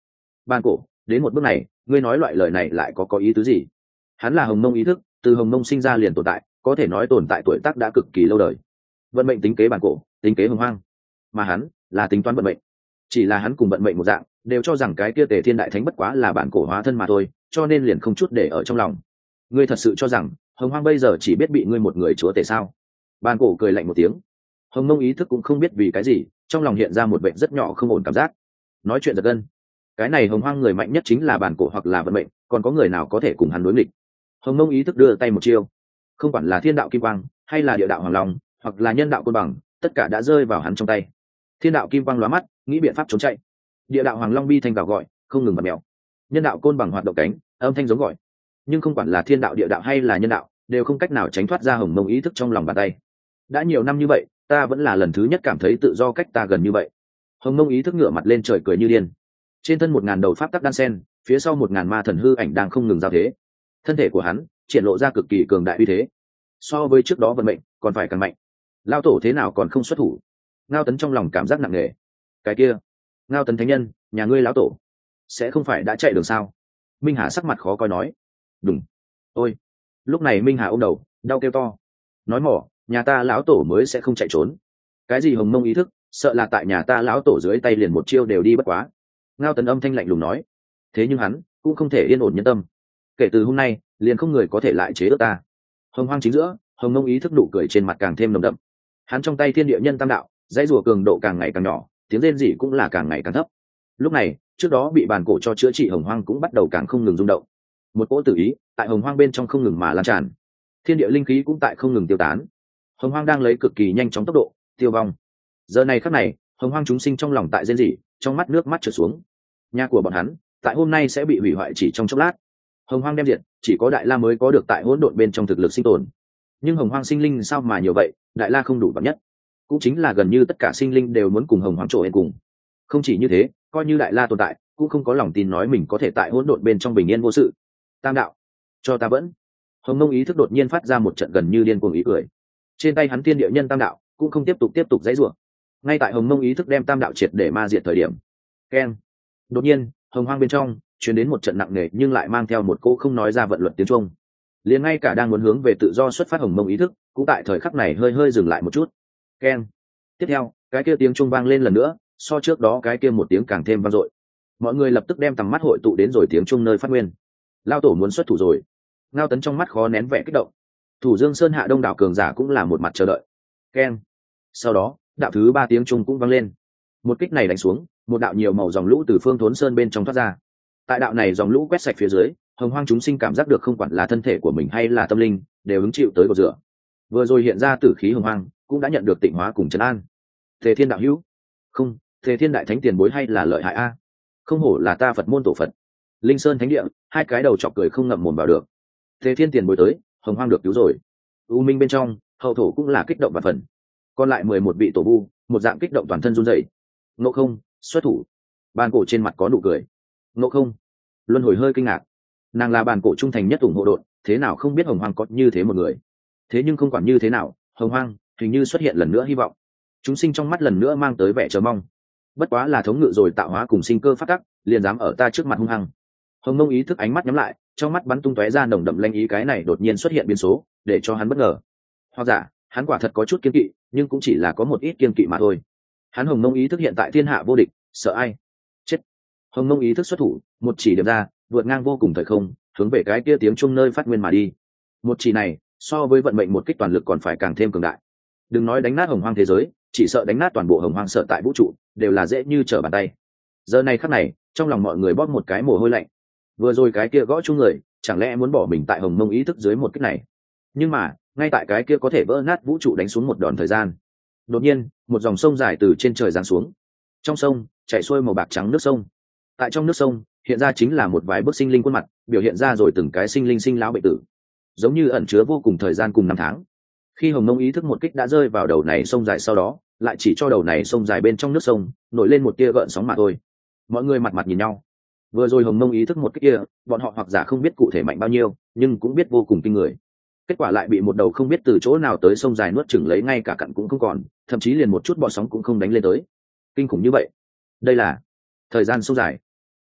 Ban cổ, đến một bước này ngươi nói loại lời này lại có có ý tứ gì? Hắn là hồng mông ý thức, từ hồng mông sinh ra liền tồn tại, có thể nói tồn tại tuổi tác đã cực kỳ lâu đời. Vận mệnh tính kế bản cổ, tính kế hồng hoang, mà hắn là tính toán vận mệnh. Chỉ là hắn cùng vận mệnh một dạng, đều cho rằng cái kia Tề Thiên Đại Thánh bất quá là bản cổ hóa thân mà thôi, cho nên liền không chút để ở trong lòng. Ngươi thật sự cho rằng hồng hoang bây giờ chỉ biết bị ngươi một người chúa tể sao? Bản cổ cười lạnh một tiếng. Hồng mông ý thức cũng không biết vì cái gì, trong lòng hiện ra một bệnh rất nhỏ không ổn cảm giác. Nói chuyện giật gân. Cái này hồng hoang người mạnh nhất chính là bản cổ hoặc là vận mệnh, còn có người nào có thể cùng hắn đối nghịch? Hồng mông ý thức đưa tay một chiêu, không quản là thiên đạo kim quang hay là địa đạo hoàng long hoặc là nhân đạo côn bằng, tất cả đã rơi vào hắn trong tay. Thiên đạo kim quang lóa mắt, nghĩ biện pháp trốn chạy. Địa đạo hoàng long bi thanh gào gọi, không ngừng bật mèo. Nhân đạo côn bằng hoạt động cánh, âm thanh giống gọi. Nhưng không quản là thiên đạo địa đạo hay là nhân đạo, đều không cách nào tránh thoát ra hồng mông ý thức trong lòng bàn tay. Đã nhiều năm như vậy, ta vẫn là lần thứ nhất cảm thấy tự do cách ta gần như vậy. Hồng mông ý thức ngửa mặt lên trời cười như điên. Trên thân một ngàn đầu pháp tắc đan sen, phía sau một ngàn ma thần hư ảnh đang không ngừng giao thế. Thân thể của hắn triển lộ ra cực kỳ cường đại uy thế, so với trước đó vận mệnh còn phải càng mạnh. Lao tổ thế nào còn không xuất thủ? Ngao Tấn trong lòng cảm giác nặng nề. Cái kia, Ngao Tấn thánh nhân, nhà ngươi lão tổ sẽ không phải đã chạy đường sao? Minh Hà sắc mặt khó coi nói. Đúng. Ôi. Lúc này Minh Hà ôm đầu, đau kêu to. Nói mỏ, nhà ta lão tổ mới sẽ không chạy trốn. Cái gì hồng mông ý thức, sợ là tại nhà ta lão tổ dưới tay liền một chiêu đều đi bất quá. Ngao Tấn âm thanh lạnh lùng nói. Thế nhưng hắn cũng không thể yên ổn nhân tâm. Kể từ hôm nay, liền không người có thể lại chế ước ta. Hồng hoang chính giữa, hồng mông ý thức nụ cười trên mặt càng thêm nồng đậm. Hắn trong tay thiên địa nhân tam đạo, dãy rùa cường độ càng ngày càng nhỏ, tiếng rên rỉ cũng là càng ngày càng thấp. Lúc này, trước đó bị bàn cổ cho chữa trị hồng hoang cũng bắt đầu càng không ngừng rung động. Một cỗ tử ý tại hồng hoang bên trong không ngừng mà lan tràn, thiên địa linh khí cũng tại không ngừng tiêu tán. Hồng hoang đang lấy cực kỳ nhanh chóng tốc độ tiêu vong. Giờ này khắc này, hồng hoang chúng sinh trong lòng tại rên rỉ, trong mắt nước mắt trượt xuống. Nhà của bọn hắn tại hôm nay sẽ bị hủy hoại chỉ trong chốc lát. Hồng hoang đem diệt, chỉ có đại la mới có được tại hỗn độn bên trong thực lực sinh tồn. Nhưng hồng hoang sinh linh sao mà nhiều vậy, đại la không đủ bằng nhất. Cũng chính là gần như tất cả sinh linh đều muốn cùng hồng hoang trộn lên cùng. Không chỉ như thế, coi như đại la tồn tại, cũng không có lòng tin nói mình có thể tại hỗn độn bên trong bình yên vô sự. Tam đạo, cho ta vẫn. Hồng mông ý thức đột nhiên phát ra một trận gần như điên cuồng ý cười. Trên tay hắn tiên địa nhân tam đạo cũng không tiếp tục tiếp tục dãy rủa. Ngay tại hồng mông ý thức đem tam đạo triệt để ma diệt thời điểm, keng. Đột nhiên, hồng hoang bên trong truyền đến một trận nặng nề nhưng lại mang theo một cỗ không nói ra vận luật tiếng trung. Liền ngay cả đang muốn hướng về tự do xuất phát hồng mông ý thức, cũng tại thời khắc này hơi hơi dừng lại một chút. Keng. Tiếp theo, cái kia tiếng trung vang lên lần nữa, so trước đó cái kia một tiếng càng thêm vang dội. Mọi người lập tức đem tầm mắt hội tụ đến rồi tiếng trung nơi phát nguyên. Lao tổ muốn xuất thủ rồi. Ngao Tấn trong mắt khó nén vẻ kích động. Thủ Dương Sơn hạ đông đảo cường giả cũng là một mặt chờ đợi. Keng. Sau đó, đạo thứ ba tiếng trung cũng vang lên. Một kích này đánh xuống, một đạo nhiều màu dòng lũ từ phương Thốn Sơn bên trong thoát ra. Tại đạo này dòng lũ quét sạch phía dưới, hồng hoang chúng sinh cảm giác được không quản là thân thể của mình hay là tâm linh, đều hứng chịu tới cột rửa. Vừa rồi hiện ra tử khí hồng hoang, cũng đã nhận được tịnh hóa cùng trấn an. Thề Thiên đạo hữu, không, Thề Thiên đại thánh tiền bối hay là lợi hại a? Không hổ là ta Phật môn tổ Phật. Linh Sơn thánh địa, hai cái đầu chọc cười không ngậm mồm vào được. Thề Thiên tiền bối tới, hồng hoang được cứu rồi. U Minh bên trong, hậu thổ cũng là kích động và phần. Còn lại mười một vị tổ vu, một dạng kích động toàn thân run rẩy. Ngộ Không, xuất thủ. Bàn cổ trên mặt có nụ cười. Ngộ Không, luân hồi hơi kinh ngạc. Nàng là bàn cổ trung thành nhất ủng hộ đội, thế nào không biết hồng hoang có như thế một người. Thế nhưng không quản như thế nào, hồng hoang hình như xuất hiện lần nữa hy vọng. Chúng sinh trong mắt lần nữa mang tới vẻ chờ mong. Bất quá là thống ngự rồi tạo hóa cùng sinh cơ phát tắc, liền dám ở ta trước mặt hung hăng. Hồng mông ý thức ánh mắt nhắm lại, trong mắt bắn tung tóe ra nồng đậm lanh ý, cái này đột nhiên xuất hiện biến số, để cho hắn bất ngờ. Hoặc giả, hắn quả thật có chút kiên kỵ, nhưng cũng chỉ là có một ít kiên kỵ mà thôi. Hắn hồng mông ý thức hiện tại thiên hạ vô địch, sợ ai? Chết. Hồng mông ý thức xuất thủ, một chỉ điểm ra, vượt ngang vô cùng thời không, hướng về cái kia tiếng trung nơi phát nguyên mà đi. Một chỉ này, so với vận mệnh một kích toàn lực còn phải càng thêm cường đại. Đừng nói đánh nát hồng hoang thế giới, chỉ sợ đánh nát toàn bộ hồng hoang sở tại vũ trụ, đều là dễ như trở bàn tay. Giờ này khắc này, trong lòng mọi người bóp một cái mồ hôi lạnh. Vừa rồi cái kia gõ chung người, chẳng lẽ muốn bỏ mình tại hồng mông ý thức dưới một kích này? Nhưng mà, ngay tại cái kia có thể vỡ nát vũ trụ đánh xuống một đòn thời gian, đột nhiên, một dòng sông dài từ trên trời giáng xuống. Trong sông, chảy xuôi màu bạc trắng nước sông. Tại trong nước sông, hiện ra chính là một vài bức sinh linh khuôn mặt, biểu hiện ra rồi từng cái sinh linh sinh lão bệnh tử, giống như ẩn chứa vô cùng thời gian cùng năm tháng. Khi hồng mông ý thức một kích đã rơi vào đầu này sông dài, sau đó lại chỉ cho đầu này sông dài bên trong nước sông nổi lên một tia gợn sóng mà thôi. Mọi người mặt mặt nhìn nhau. Vừa rồi hồng mông ý thức một kích kia, bọn họ hoặc giả không biết cụ thể mạnh bao nhiêu, nhưng cũng biết vô cùng kinh người. Kết quả lại bị một đầu không biết từ chỗ nào tới sông dài nuốt chửng lấy, ngay cả cặn cũng không còn, thậm chí liền một chút bọt sóng cũng không đánh lên tới. Kinh khủng như vậy. Đây là thời gian sông dài.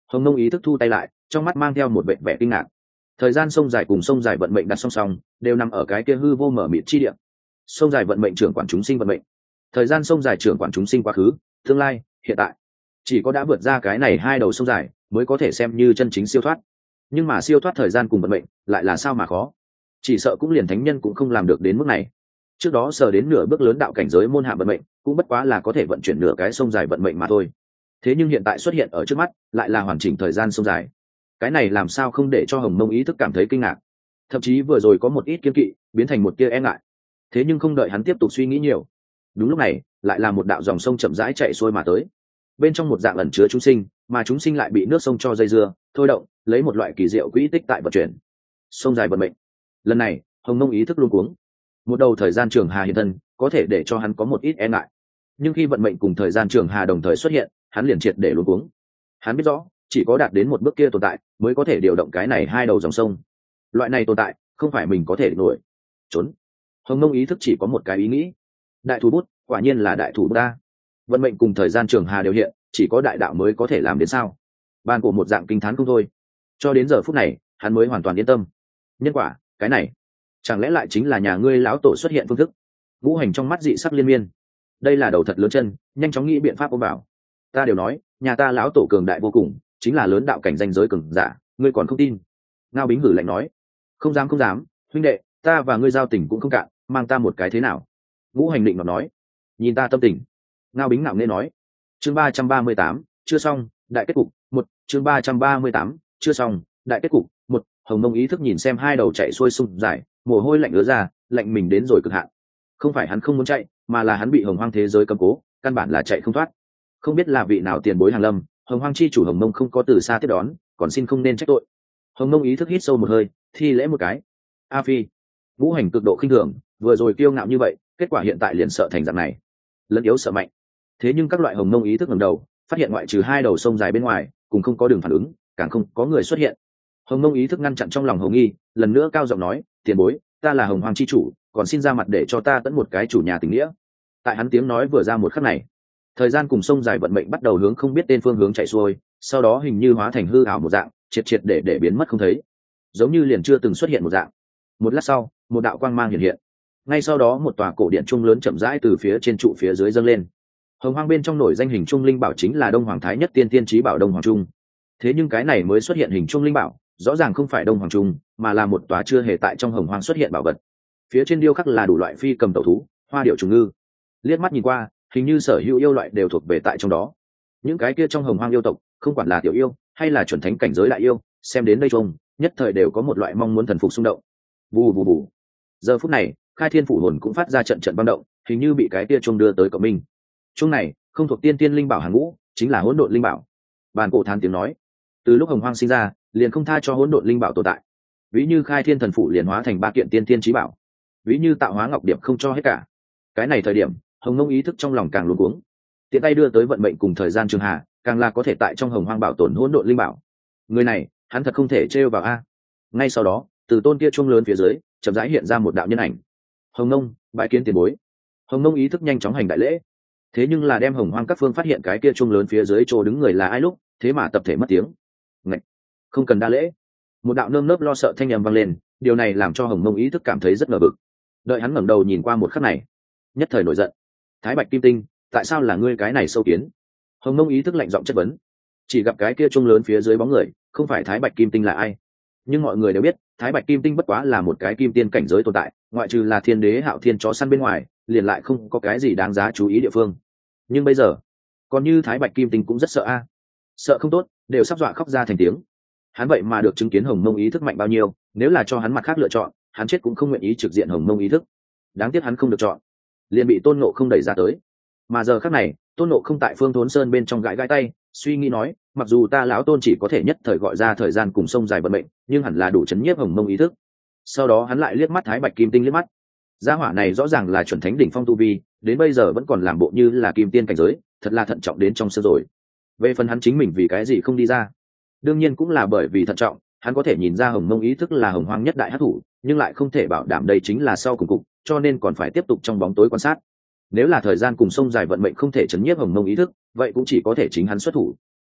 Hồng Mông ý thức thu tay lại, trong mắt mang theo một vẻ vẻ kinh ngạc. Thời gian sông dài cùng sông dài vận mệnh đặt song song, đều nằm ở cái kia hư vô mở mịt chi địa. Sông dài vận mệnh trưởng quản chúng sinh vận mệnh, thời gian sông dài trưởng quản chúng sinh quá khứ, tương lai, hiện tại. Chỉ có đã vượt ra cái này hai đầu sông dài, mới có thể xem như chân chính siêu thoát. Nhưng mà siêu thoát thời gian cùng vận mệnh, lại là sao mà khó? Chỉ sợ cũng liền thánh nhân cũng không làm được đến mức này. Trước đó sở đến nửa bước lớn đạo cảnh giới môn hạ vận mệnh, cũng bất quá là có thể vận chuyển nửa cái sông dài vận mệnh mà thôi. Thế nhưng hiện tại xuất hiện ở trước mắt, lại là hoàn chỉnh thời gian sông dài. Cái này làm sao không để cho Hồng Mông ý thức cảm thấy kinh ngạc, thậm chí vừa rồi có một ít kiên kỵ biến thành một tia e ngại. Thế nhưng không đợi hắn tiếp tục suy nghĩ nhiều, đúng lúc này lại là một đạo dòng sông chậm rãi chạy xuôi mà tới, bên trong một dạng ẩn chứa chúng sinh, mà chúng sinh lại bị nước sông cho dây dưa thôi động, lấy một loại kỳ diệu quỹ tích tại vận chuyển sông dài vận mệnh. Lần này Hồng Mông ý thức luôn cuống, một đầu thời gian trường hà hiện thân có thể để cho hắn có một ít e ngại, nhưng khi vận mệnh cùng thời gian trường hà đồng thời xuất hiện, hắn liền triệt để luôn cuống. Hắn biết rõ chỉ có đạt đến một bước kia tồn tại mới có thể điều động cái này hai đầu dòng sông. Loại này tồn tại không phải mình có thể nổi. Trốn. Hồng Mông ý thức chỉ có một cái ý nghĩ, đại thủ bút, quả nhiên là đại thủ bút ta. Vận mệnh cùng thời gian trường hà đều hiện, chỉ có đại đạo mới có thể làm đến sao? Ban của một dạng kinh thán không thôi. Cho đến giờ phút này hắn mới hoàn toàn yên tâm. Nhân quả, cái này chẳng lẽ lại chính là nhà ngươi lão tổ xuất hiện phương thức? Ngũ Hành trong mắt dị sắc liên miên. Đây là đầu thật lớn chân, nhanh chóng nghĩ biện pháp ôm bảo. Ta đều nói nhà ta lão tổ cường đại vô cùng, chính là lớn đạo cảnh danh giới cường giả, ngươi còn không tin? Ngao Bính hử lạnh nói. Không dám không dám, huynh đệ, ta và ngươi giao tình cũng không cạn, mang ta một cái thế nào? Ngũ Hành định mà nói. Nhìn ta tâm tình. Ngao Bính ngạo nghễ nói. Chương ba trăm ba mươi tám, chưa xong, đại kết cục một. Chương ba trăm ba mươi tám, chưa xong, đại kết cục một. Hồng Mông ý thức nhìn xem hai đầu chạy xuôi sông dài, mồ hôi lạnh ứa ra, lạnh mình đến rồi cực hạn. Không phải hắn không muốn chạy, mà là hắn bị Hồng Hoang thế giới cấm cố, căn bản là chạy không thoát. Không biết là vị nào tiền bối hàng lâm, Hồng Hoang chi chủ Hồng Mông không có từ xa tiếp đón, còn xin không nên trách tội. Hồng Mông ý thức hít sâu một hơi, thi lễ một cái. A Phi. Ngũ Hành cực độ khinh thường, vừa rồi kiêu ngạo như vậy, kết quả hiện tại liền sợ thành dạng này, lẫn yếu sợ mạnh. Thế nhưng các loại Hồng Mông ý thức ngẩng đầu, phát hiện ngoại trừ hai đầu sông dài bên ngoài, cùng không có đường phản ứng, càng không có người xuất hiện. Hồng Mông ý thức ngăn chặn trong lòng Hồng Nghi, lần nữa cao giọng nói, tiền bối, ta là Hồng Hoang chi chủ, còn xin ra mặt để cho ta tận một cái chủ nhà tình nghĩa. Tại hắn tiếng nói vừa ra một khắc này, thời gian cùng sông dài vận mệnh bắt đầu hướng không biết tên phương hướng chạy xuôi, sau đó hình như hóa thành hư ảo một dạng, triệt triệt để để biến mất không thấy, giống như liền chưa từng xuất hiện một dạng. Một lát sau, một đạo quang mang hiện hiện, ngay sau đó một tòa cổ điện trung lớn chậm rãi từ phía trên trụ phía dưới dâng lên. Hồng Hoang bên trong nổi danh hình trung linh bảo chính là Đông Hoàng Thái Nhất Tiên Tiên Chí Bảo Đông Hoàng Trung. Thế nhưng cái này mới xuất hiện hình trung linh bảo, rõ ràng không phải Đông Hoàng Trung, mà là một tòa chưa hề tại trong Hồng Hoang xuất hiện bảo vật. Phía trên điêu khắc là đủ loại phi cầm tẩu thú, hoa điệu trùng ngư. Liếc mắt nhìn qua, hình như sở hữu yêu loại đều thuộc về tại trong đó. Những cái kia trong Hồng Hoang yêu tộc, không quản là tiểu yêu hay là chuẩn thánh cảnh giới đại yêu, xem đến đây trông, nhất thời đều có một loại mong muốn thần phục xung động. Bù bù bù. Giờ phút này, Khai Thiên Phủ Hồn cũng phát ra trận trận băng động, hình như bị cái kia chuông đưa tới cổng mình. Chuông này không thuộc tiên tiên linh bảo hàng ngũ, chính là hỗn độn linh bảo. Bàn cổ thán tiếng nói, từ lúc Hồng Hoang sinh ra, liền không tha cho hỗn độn linh bảo tồn tại. Ví như Khai Thiên Thần Phủ liền hóa thành ba kiện tiên tiên chí bảo, ví như tạo hóa ngọc điệp không cho hết cả. Cái này thời điểm, Hồng Mông ý thức trong lòng càng luống cuống. Tiện tay đưa tới vận mệnh cùng thời gian trường hà, càng là có thể tại trong Hồng Hoang bảo tồn hỗn độn linh bảo. Người này, hắn thật không thể trêu vào a. Ngay sau đó, từ tôn kia chuông lớn phía dưới, chậm rãi hiện ra một đạo nhân ảnh. Hồng Mông, bái kiến tiền bối. Hồng Mông ý thức nhanh chóng hành đại lễ. Thế nhưng là đem Hồng Hoang các phương phát hiện cái kia chuông lớn phía dưới chỗ đứng người là ai lúc, thế mà tập thể mất tiếng. Ngạch, không cần đa lễ. Một đạo nơm nớp lo sợ thanh âm vang lên, điều này làm cho Hồng Mông ý thức cảm thấy rất ngờ vực. Đợi hắn ngẩng đầu nhìn qua một khắc này, nhất thời nổi giận. Thái Bạch Kim Tinh, tại sao là ngươi cái này sâu kiến? Hồng Mông ý thức lạnh giọng chất vấn. Chỉ gặp cái kia chuông lớn phía dưới bóng người, không phải Thái Bạch Kim Tinh là ai? Nhưng mọi người đều biết, Thái Bạch Kim Tinh bất quá là một cái kim tiên cảnh giới tồn tại, ngoại trừ là Thiên Đế Hạo Thiên chó săn bên ngoài, liền lại không có cái gì đáng giá chú ý địa phương. Nhưng bây giờ, còn như Thái Bạch Kim Tinh cũng rất sợ a, sợ không tốt, đều sắp dọa khóc ra thành tiếng. Hắn vậy mà được chứng kiến Hồng Mông ý thức mạnh bao nhiêu, nếu là cho hắn mặt khác lựa chọn, hắn chết cũng không nguyện ý trực diện Hồng Mông ý thức. Đáng tiếc hắn không được chọn, liền bị Tôn Ngộ không đẩy ra tới. Mà giờ khắc này, Tôn Ngộ không tại Phương Thốn Sơn bên trong gãi gãi tay, suy nghĩ nói, mặc dù ta lão Tôn chỉ có thể nhất thời gọi ra thời gian cùng sông dài vận mệnh, nhưng hẳn là đủ chấn nhiếp Hồng Mông ý thức. Sau đó hắn lại liếc mắt Thái Bạch Kim Tinh liếc mắt. Gia hỏa này rõ ràng là chuẩn thánh đỉnh phong tu vi, đến bây giờ vẫn còn làm bộ như là kim tiên cảnh giới, thật là thận trọng đến trong sơ rồi. Về phần hắn chính mình vì cái gì không đi ra, đương nhiên cũng là bởi vì thận trọng. Hắn có thể nhìn ra Hồng Mông ý thức là Hồng Hoang nhất đại hắc thủ, nhưng lại không thể bảo đảm đây chính là sau cùng cục, cho nên còn phải tiếp tục trong bóng tối quan sát. Nếu là thời gian cùng sông dài vận mệnh không thể chấn nhiếp Hồng Mông ý thức, vậy cũng chỉ có thể chính hắn xuất thủ.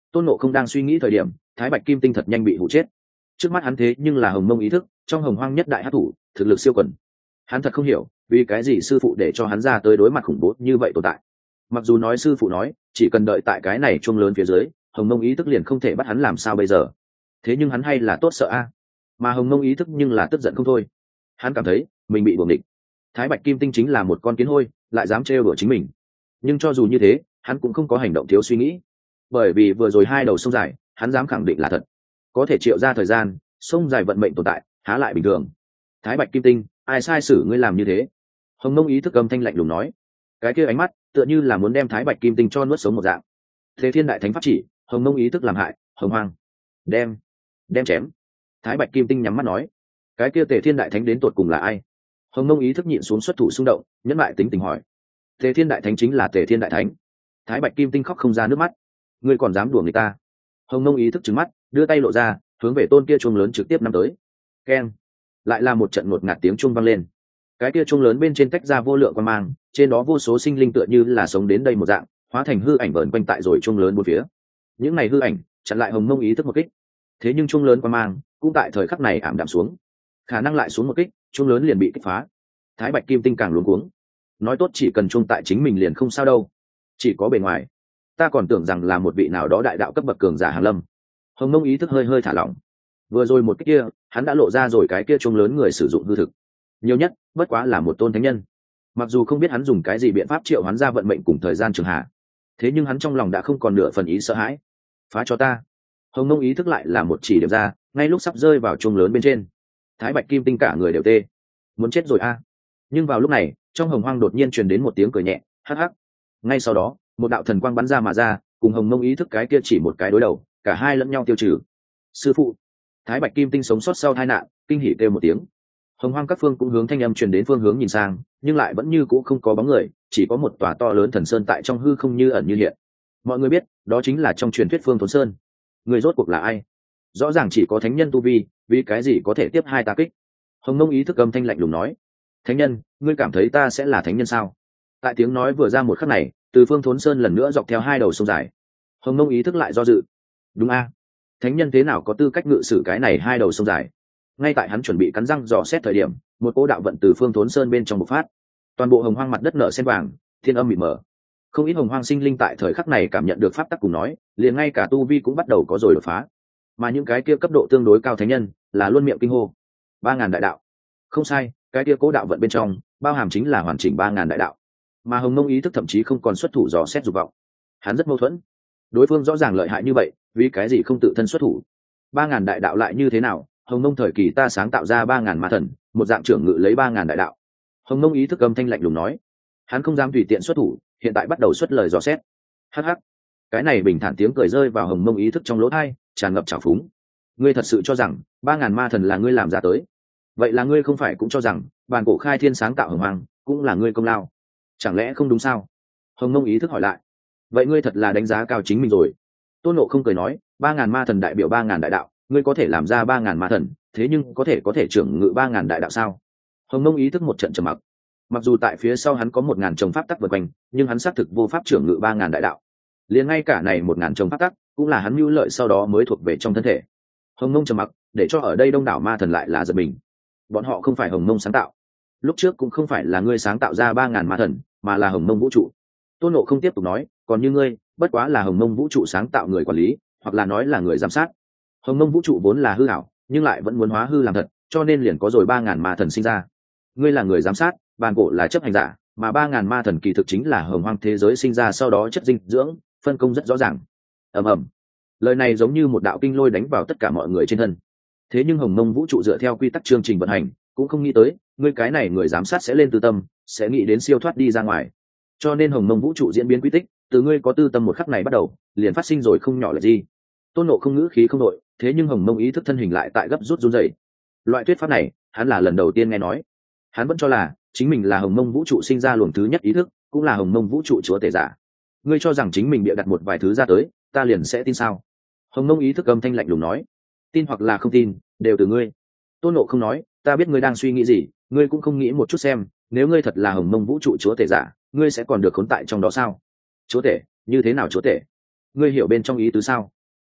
Tôn Ngộ không đang suy nghĩ thời điểm, Thái Bạch Kim Tinh thật nhanh bị hụ chết. Trước mắt hắn thế nhưng là hồng mông ý thức, trong hồng hoang nhất đại hắc thủ, thực lực siêu quần. Hắn thật không hiểu vì cái gì sư phụ để cho hắn ra tới đối mặt khủng bố như vậy tồn tại. Mặc dù nói sư phụ nói chỉ cần đợi tại cái này chuông lớn phía dưới, hồng mông ý thức liền không thể bắt hắn làm sao bây giờ. Thế nhưng hắn hay là tốt sợ a, mà hồng mông ý thức nhưng là tức giận không thôi. Hắn cảm thấy mình bị buồng địch. Thái Bạch Kim Tinh chính là một con kiến hôi, lại dám trêu đùa chính mình. Nhưng cho dù như thế, hắn cũng không có hành động thiếu suy nghĩ, bởi vì vừa rồi hai đầu sông dài, hắn dám khẳng định là thật. Có thể triệu ra thời gian, sông dài vận mệnh tồn tại, há lại bình thường. Thái Bạch Kim Tinh, ai sai sử ngươi làm như thế? Hồng mông ý thức âm thanh lạnh lùng nói. Cái kia ánh mắt tựa như là muốn đem Thái Bạch Kim Tinh cho nuốt sống một dạng. Thế Thiên Đại Thánh pháp chỉ, hồng mông ý thức làm hại, hồng hoang, đem đem chém. Thái Bạch Kim Tinh nhắm mắt nói. Cái kia Tề Thiên Đại Thánh đến tột cùng là ai? Hồng mông ý thức nhịn xuống xuất thủ xung động, nhẫn lại tính tình hỏi. Tề Thiên Đại Thánh chính là Tề Thiên Đại Thánh. Thái Bạch Kim Tinh khóc không ra nước mắt. Ngươi còn dám đùa người ta? Hồng mông ý thức trừng mắt, đưa tay lộ ra, hướng về tôn kia chuông lớn trực tiếp nắm tới. Keng! Lại là một trận ngột ngạt tiếng chuông vang lên. Cái kia chuông lớn bên trên tách ra vô lượng quang mang, trên đó vô số sinh linh tựa như là sống đến đây một dạng, hóa thành hư ảnh vờn quanh tại rồi chuông lớn bốn phía. Những này hư ảnh chặn lại hồng mông ý thức một kích. Thế nhưng chuông lớn quang mang cũng tại thời khắc này ảm đạm xuống, khả năng lại xuống một kích, chuông lớn liền bị kích phá. Thái Bạch Kim Tinh càng luống cuống, nói tốt chỉ cần chuông tại chính mình liền không sao đâu, chỉ có bề ngoài, ta còn tưởng rằng là một vị nào đó đại đạo cấp bậc cường giả hàn lâm. Hồng mông ý thức hơi hơi thả lỏng, vừa rồi một kích kia hắn đã lộ ra rồi cái kia chuông lớn người sử dụng hư thực, nhiều nhất bất quá là một tôn thánh nhân. Mặc dù không biết hắn dùng cái gì biện pháp triệu hắn ra vận mệnh cùng thời gian trường hạ, thế nhưng hắn trong lòng đã không còn nửa phần ý sợ hãi. Phá cho ta! Hồng mông ý thức lại là một chỉ điểm ra, ngay lúc sắp rơi vào chuông lớn bên trên. Thái Bạch Kim Tinh cả người đều tê, muốn chết rồi a. Nhưng vào lúc này, trong hồng hoang đột nhiên truyền đến một tiếng cười nhẹ, hắc hắc. Ngay sau đó, một đạo thần quang bắn ra mà ra, cùng hồng mông ý thức cái kia chỉ một cái đối đầu, cả hai lẫn nhau tiêu trừ. Sư phụ! Thái Bạch Kim Tinh sống sót sau tai nạn, kinh hỉ kêu một tiếng. Hồng hoang các phương cũng hướng thanh âm truyền đến phương hướng nhìn sang, nhưng lại vẫn như cũ không có bóng người, chỉ có một tòa to lớn thần sơn tại trong hư không như ẩn như hiện. Mọi người biết, đó chính là trong truyền thuyết Phương Thốn Sơn. Người rốt cuộc là ai? Rõ ràng chỉ có thánh nhân tu vi, vì cái gì có thể tiếp hai ta kích? Hồng mông ý thức âm thanh lạnh lùng nói. Thánh nhân, ngươi cảm thấy ta sẽ là thánh nhân sao? Tại tiếng nói vừa ra một khắc này, từ Phương Thốn Sơn lần nữa dọc theo hai đầu sông dài. Hồng mông ý thức lại do dự. Đúng a, thánh nhân thế nào có tư cách ngự sử cái này hai đầu sông dài? Ngay tại hắn chuẩn bị cắn răng dò xét thời điểm, một cỗ đạo vận từ Phương Thốn Sơn bên trong bộc phát. Toàn bộ hồng hoang mặt đất nở sen vàng, thiên âm mịt mờ. Không ít hồng hoang sinh linh tại thời khắc này cảm nhận được pháp tắc cùng nói, liền ngay cả tu vi cũng bắt đầu có rồi đột phá. Mà những cái kia cấp độ tương đối cao thánh nhân là luôn miệng kinh hô. Ba ngàn đại đạo. Không sai, cái kia cố đạo vận bên trong bao hàm chính là hoàn chỉnh ba ngàn đại đạo. Mà hồng mông ý thức thậm chí không còn xuất thủ dò xét dục vọng. Hắn rất mâu thuẫn. Đối phương rõ ràng lợi hại như vậy, vì cái gì không tự thân xuất thủ? Ba ngàn đại đạo lại như thế nào? Hồng mông thời kỳ ta sáng tạo ra ba ngàn ma thần, một dạng trưởng ngự lấy ba ngàn đại đạo. Hồng mông ý thức âm thanh lạnh lùng nói. Hắn không dám tùy tiện xuất thủ, hiện tại bắt đầu xuất lời dò xét. Hắc hắc, cái này bình thản tiếng cười rơi vào hồng mông ý thức trong lỗ tai, tràn ngập trào phúng. Ngươi thật sự cho rằng ba ngàn ma thần là ngươi làm ra tới? Vậy là ngươi không phải cũng cho rằng bàn cổ khai thiên sáng tạo hồng hoang cũng là ngươi công lao? Chẳng lẽ không đúng sao? Hồng mông ý thức hỏi lại. Vậy ngươi thật là đánh giá cao chính mình rồi. Tôn Ngộ không cười nói, ba ngàn ma thần đại biểu ba ngàn đại đạo, ngươi có thể làm ra ba ngàn ma thần, thế nhưng có thể có thể trưởng ngự ba ngàn đại đạo sao? Hồng mông ý thức một trận trầm mặc. Mặc dù tại phía sau hắn có một ngàn chồng pháp tắc vượt quanh, nhưng hắn xác thực vô pháp trưởng ngự ba ngàn đại đạo. Liền ngay cả này một ngàn chồng pháp tắc cũng là hắn mưu lợi sau đó mới thuộc về trong thân thể. Hồng mông trầm mặc, để cho ở đây đông đảo ma thần lại là giật mình. Bọn họ không phải hồng mông sáng tạo, lúc trước cũng không phải là ngươi sáng tạo ra ba ngàn ma thần, mà là hồng mông vũ trụ. Tôn Ngộ không tiếp tục nói, còn như ngươi bất quá là hồng mông vũ trụ sáng tạo người quản lý, hoặc là nói là người giám sát. Hồng mông vũ trụ vốn là hư ảo, nhưng lại vẫn muốn hóa hư làm thật, cho nên liền có rồi ba ngàn ma thần sinh ra. Ngươi là người giám sát, bàn cổ là chấp hành giả, mà ba ngàn ma thần kỳ thực chính là hồng hoang thế giới sinh ra sau đó chất dinh dưỡng, phân công rất rõ ràng. Ầm ầm, lời này giống như một đạo kinh lôi đánh vào tất cả mọi người trên thân. Thế nhưng hồng mông vũ trụ dựa theo quy tắc chương trình vận hành, cũng không nghĩ tới ngươi cái này người giám sát sẽ lên tư tâm, sẽ nghĩ đến siêu thoát đi ra ngoài. Cho nên hồng mông vũ trụ diễn biến quy tích, từ ngươi có tư tâm một khắc này bắt đầu, liền phát sinh rồi không nhỏ là gì. Tôn Ngộ không ngữ khí không đội, thế nhưng hồng mông ý thức thân hình lại tại gấp rút run rẩy. Loại thuyết pháp này, hắn là lần đầu tiên nghe nói. Hắn vẫn cho là chính mình là hồng mông vũ trụ sinh ra luồng thứ nhất ý thức, cũng là hồng mông vũ trụ chúa tể giả. Ngươi cho rằng chính mình bịa đặt một vài thứ ra tới, ta liền sẽ tin sao? Hồng mông ý thức âm thanh lạnh lùng nói. Tin hoặc là không tin, đều từ ngươi. Tôn Ngộ không nói, ta biết ngươi đang suy nghĩ gì, ngươi cũng không nghĩ một chút xem, nếu ngươi thật là hồng mông vũ trụ chúa tể giả, ngươi sẽ còn được khốn tại trong đó sao? Chúa tể? Như thế nào chúa tể? Ngươi hiểu bên trong ý tứ sao?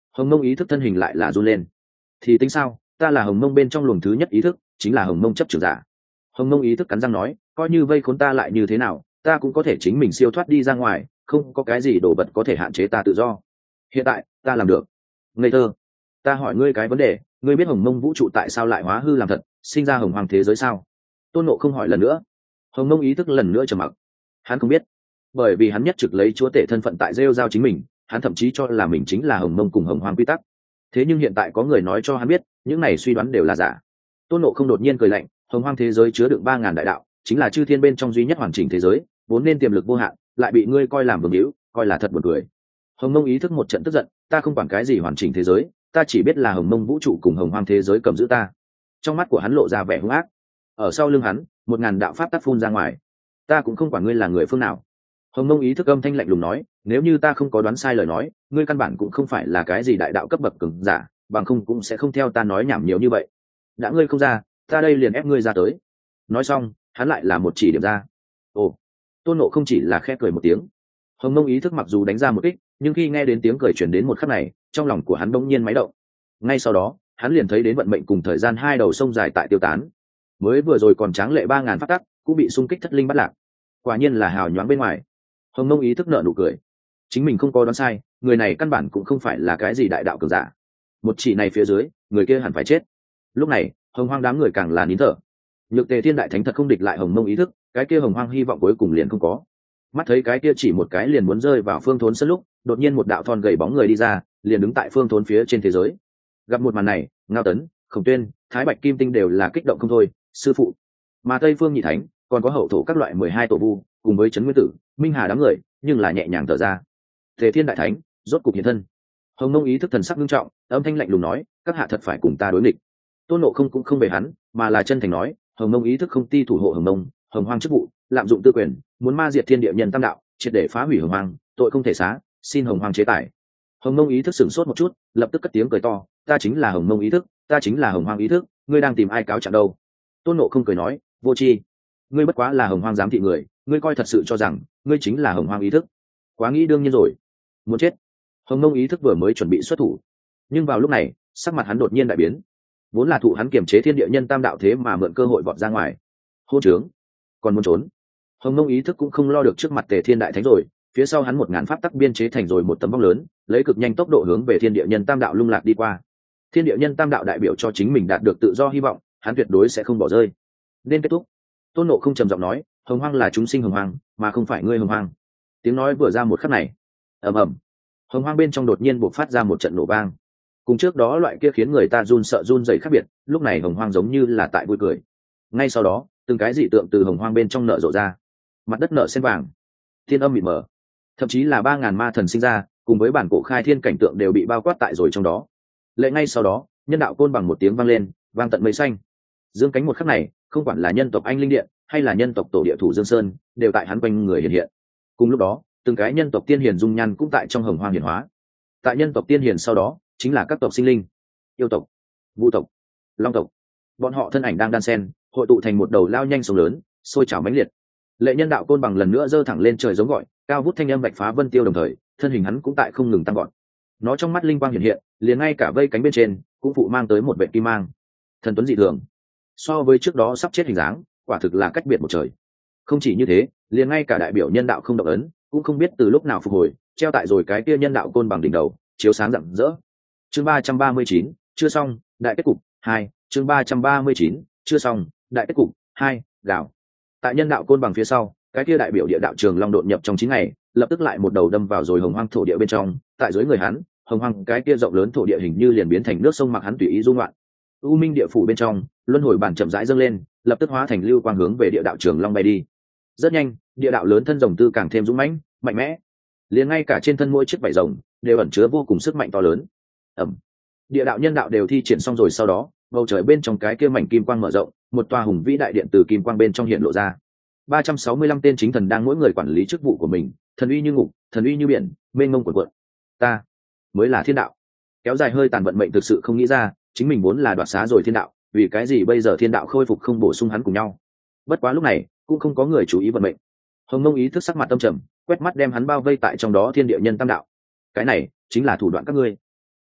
Hồng mông ý thức thân hình lại là run lên. Thì tính sao, ta là hồng mông bên trong luồng thứ nhất ý thức, chính là hồng mông chấp trưởng giả. Hồng mông ý thức cắn răng nói, coi như vây khốn ta lại như thế nào, ta cũng có thể chính mình siêu thoát đi ra ngoài, không có cái gì đồ vật có thể hạn chế ta tự do. Hiện tại ta làm được. Ngây thơ, ta hỏi ngươi cái vấn đề, ngươi biết hồng mông vũ trụ tại sao lại hóa hư làm thật, sinh ra hồng hoàng thế giới sao? Tôn Ngộ không hỏi lần nữa. Hồng mông ý thức lần nữa trầm mặc. Hắn không biết, bởi vì hắn nhất trực lấy chúa tể thân phận tại rêu giao chính mình, hắn thậm chí cho là mình chính là hồng mông cùng hồng hoàng quy tắc. Thế nhưng hiện tại có người nói cho hắn biết, những này suy đoán đều là giả. Tôn Ngộ không đột nhiên cười lạnh, hồng hoang thế giới chứa đựng ba ngàn đại đạo, chính là chư thiên bên trong duy nhất hoàn chỉnh thế giới, vốn nên tiềm lực vô hạn, lại bị ngươi coi làm vương hữu, coi là thật buồn cười. Hồng mông ý thức một trận tức giận, ta không quản cái gì hoàn chỉnh thế giới, ta chỉ biết là hồng mông vũ trụ cùng hồng hoang thế giới cầm giữ ta. Trong mắt của hắn lộ ra vẻ hung ác. Ở sau lưng hắn, một ngàn đạo pháp tắc phun ra ngoài. Ta cũng không quản ngươi là người phương nào. Hồng mông ý thức âm thanh lạnh lùng nói, nếu như ta không có đoán sai lời nói, ngươi căn bản cũng không phải là cái gì đại đạo cấp bậc cường giả, bằng không cũng sẽ không theo ta nói nhảm nhiều như vậy. Đã ngươi không ra, ta đây liền ép ngươi ra tới. Nói xong, hắn lại là một chỉ điểm ra. Ồ, Tôn Ngộ không chỉ là khẽ cười một tiếng. Hồng mông ý thức mặc dù đánh ra một kích, nhưng khi nghe đến tiếng cười truyền đến một khắc này, trong lòng của hắn bỗng nhiên máy động. Ngay sau đó, hắn liền thấy đến vận mệnh cùng thời gian hai đầu sông dài tại tiêu tán. Mới vừa rồi còn tráng lệ ba ngàn phát tắc, cũng bị xung kích thất linh bắt lạc. Quả nhiên là hào nhoáng bên ngoài. Hồng mông ý thức nở nụ cười. Chính mình không có đoán sai, người này căn bản cũng không phải là cái gì đại đạo cường giả. Một chỉ này phía dưới, người kia hẳn phải chết. Lúc này, hồng hoang đám người càng là nín thở. Nhược Tề Thiên đại thánh thật không địch lại hồng mông ý thức, cái kia hồng hoang hy vọng cuối cùng liền không có. Mắt thấy cái kia chỉ một cái liền muốn rơi vào phương thốn sân lúc, đột nhiên một đạo thon gầy bóng người đi ra, liền đứng tại phương thốn phía trên thế giới. Gặp một màn này, Ngao Tấn, Khổng Tuyên, Thái Bạch Kim Tinh đều là kích động không thôi. Sư phụ, mà Tây Phương Nhị Thánh còn có hậu thổ các loại mười hai tổ vu, cùng với Trấn Nguyên Tử, Minh Hà đám người, nhưng là nhẹ nhàng thở ra. Tề Thiên đại thánh rốt cục hiện thân. Hồng mông ý thức thần sắc nghiêm trọng, âm thanh lạnh lùng nói, các hạ thật phải cùng ta đối nghịch. Tôn Ngộ không cũng không về hắn, mà là chân thành nói, hồng mông ý thức không ti thủ hộ hồng mông, hồng hoang chức vụ, lạm dụng tư quyền, muốn ma diệt thiên địa nhân tam đạo, triệt để phá hủy hồng hoang, tội không thể xá, xin hồng hoang chế tài. Hồng mông ý thức sửng sốt một chút, lập tức cất tiếng cười to, ta chính là hồng mông ý thức, ta chính là hồng hoang ý thức, ngươi đang tìm ai cáo trạng đâu? Tôn Ngộ không cười nói, vô tri, ngươi bất quá là hồng hoang giám thị người, ngươi coi thật sự cho rằng ngươi chính là hồng hoang ý thức? Quá nghĩ đương nhiên rồi, muốn chết. Hồng mông ý thức vừa mới chuẩn bị xuất thủ, nhưng vào lúc này sắc mặt hắn đột nhiên đại biến. Vốn là thụ hắn kiềm chế thiên địa nhân tam đạo, thế mà mượn cơ hội vọt ra ngoài. Hô trướng, còn muốn trốn? Hồng mông ý thức cũng không lo được trước mặt Tề Thiên đại thánh rồi, phía sau hắn một ngàn pháp tắc biên chế thành rồi một tấm vong lớn, lấy cực nhanh tốc độ hướng về thiên địa nhân tam đạo lung lạc đi qua. Thiên địa nhân tam đạo đại biểu cho chính mình đạt được tự do hy vọng, hắn tuyệt đối sẽ không bỏ rơi. Nên kết thúc. Tôn Ngộ không trầm giọng nói, hồng hoang là chúng sinh hồng hoang, mà không phải ngươi hồng hoang. Tiếng nói vừa ra một khắc này, ầm ầm, hồng hoang bên trong đột nhiên bộc phát ra một trận nổ vang. Cùng trước đó loại kia khiến người ta run sợ run rẩy khác biệt, lúc này hồng hoang giống như là tại vui cười. Ngay sau đó, từng cái dị tượng từ hồng hoang bên trong nở rộ ra. Mặt đất nở sen vàng, thiên âm mịt mờ, thậm chí là ba ngàn ma thần sinh ra, cùng với bản cổ khai thiên cảnh tượng đều bị bao quát tại rồi trong đó. Lệ ngay sau đó, nhân đạo côn bằng một tiếng vang lên, vang tận mây xanh. Dương cánh một khắc này, không quản là nhân tộc anh linh điện hay là nhân tộc tổ địa thủ Dương Sơn, đều tại hắn quanh người hiện hiện. Cùng lúc đó, từng cái nhân tộc tiên hiền dung nhan cũng tại trong hồng hoang hiển hóa. Tại nhân tộc tiên hiền sau đó, chính là các tộc sinh linh, yêu tộc, vu tộc, long tộc. Bọn họ thân ảnh đang đan xen, hội tụ thành một đầu lao nhanh sông lớn, sôi trào mãnh liệt. Lệ nhân đạo côn bằng lần nữa giơ thẳng lên trời giống gọi, cao vút thanh âm bạch phá vân tiêu, đồng thời thân hình hắn cũng tại không ngừng tăng gọn. Nó trong mắt linh quang hiện hiện, liền ngay cả vây cánh bên trên cũng phụ mang tới một vệ kim mang. Thần tuấn dị thường, so với trước đó sắp chết hình dáng, quả thực là cách biệt một trời. Không chỉ như thế, liền ngay cả đại biểu nhân đạo không động ấn cũng không biết từ lúc nào phục hồi, treo tại rồi cái kia nhân đạo côn bằng đỉnh đầu, chiếu sáng rạng rỡ. Chương ba trăm ba mươi chín, chưa xong, đại kết cục hai. Chương ba trăm ba mươi chín, chưa xong, đại kết cục hai. Gạo. Tại nhân đạo côn bằng phía sau, cái kia đại biểu địa đạo trường long đột nhập trong chín ngày, lập tức lại một đầu đâm vào rồi hồng hoang thổ địa bên trong. Tại dưới người hắn, hồng hoang cái kia rộng lớn thổ địa hình như liền biến thành nước sông mặc hắn tùy ý dung loạn. U minh địa phủ bên trong, luân hồi bản chậm rãi dâng lên, lập tức hóa thành lưu quang hướng về địa đạo trường long bay đi. Rất nhanh, địa đạo lớn thân rồng tư càng thêm dũng mãnh, mạnh mẽ. Liền ngay cả trên thân mỗi chiếc vảy rồng đều ẩn chứa vô cùng sức mạnh to lớn. Ẩm. Địa đạo nhân đạo đều thi triển xong rồi, sau đó bầu trời bên trong cái kia mảnh kim quang mở rộng, một tòa hùng vĩ đại điện từ kim quang bên trong hiện lộ ra. ba trăm sáu mươi lăm tên chính thần đang mỗi người quản lý chức vụ của mình, thần uy như ngục, thần uy như biển, mênh mông cuồn cuộn. Ta mới là thiên đạo. Kéo dài hơi tàn vận mệnh thực sự không nghĩ ra, chính mình vốn là đoạt xá rồi thiên đạo, vì cái gì bây giờ thiên đạo khôi phục không bổ sung hắn cùng nhau. Bất quá lúc này cũng không có người chú ý vận mệnh. Hồng mông ý thức sắc mặt tâm trầm, quét mắt đem hắn bao vây tại trong đó thiên địa nhân tam đạo. Cái này chính là thủ đoạn các ngươi.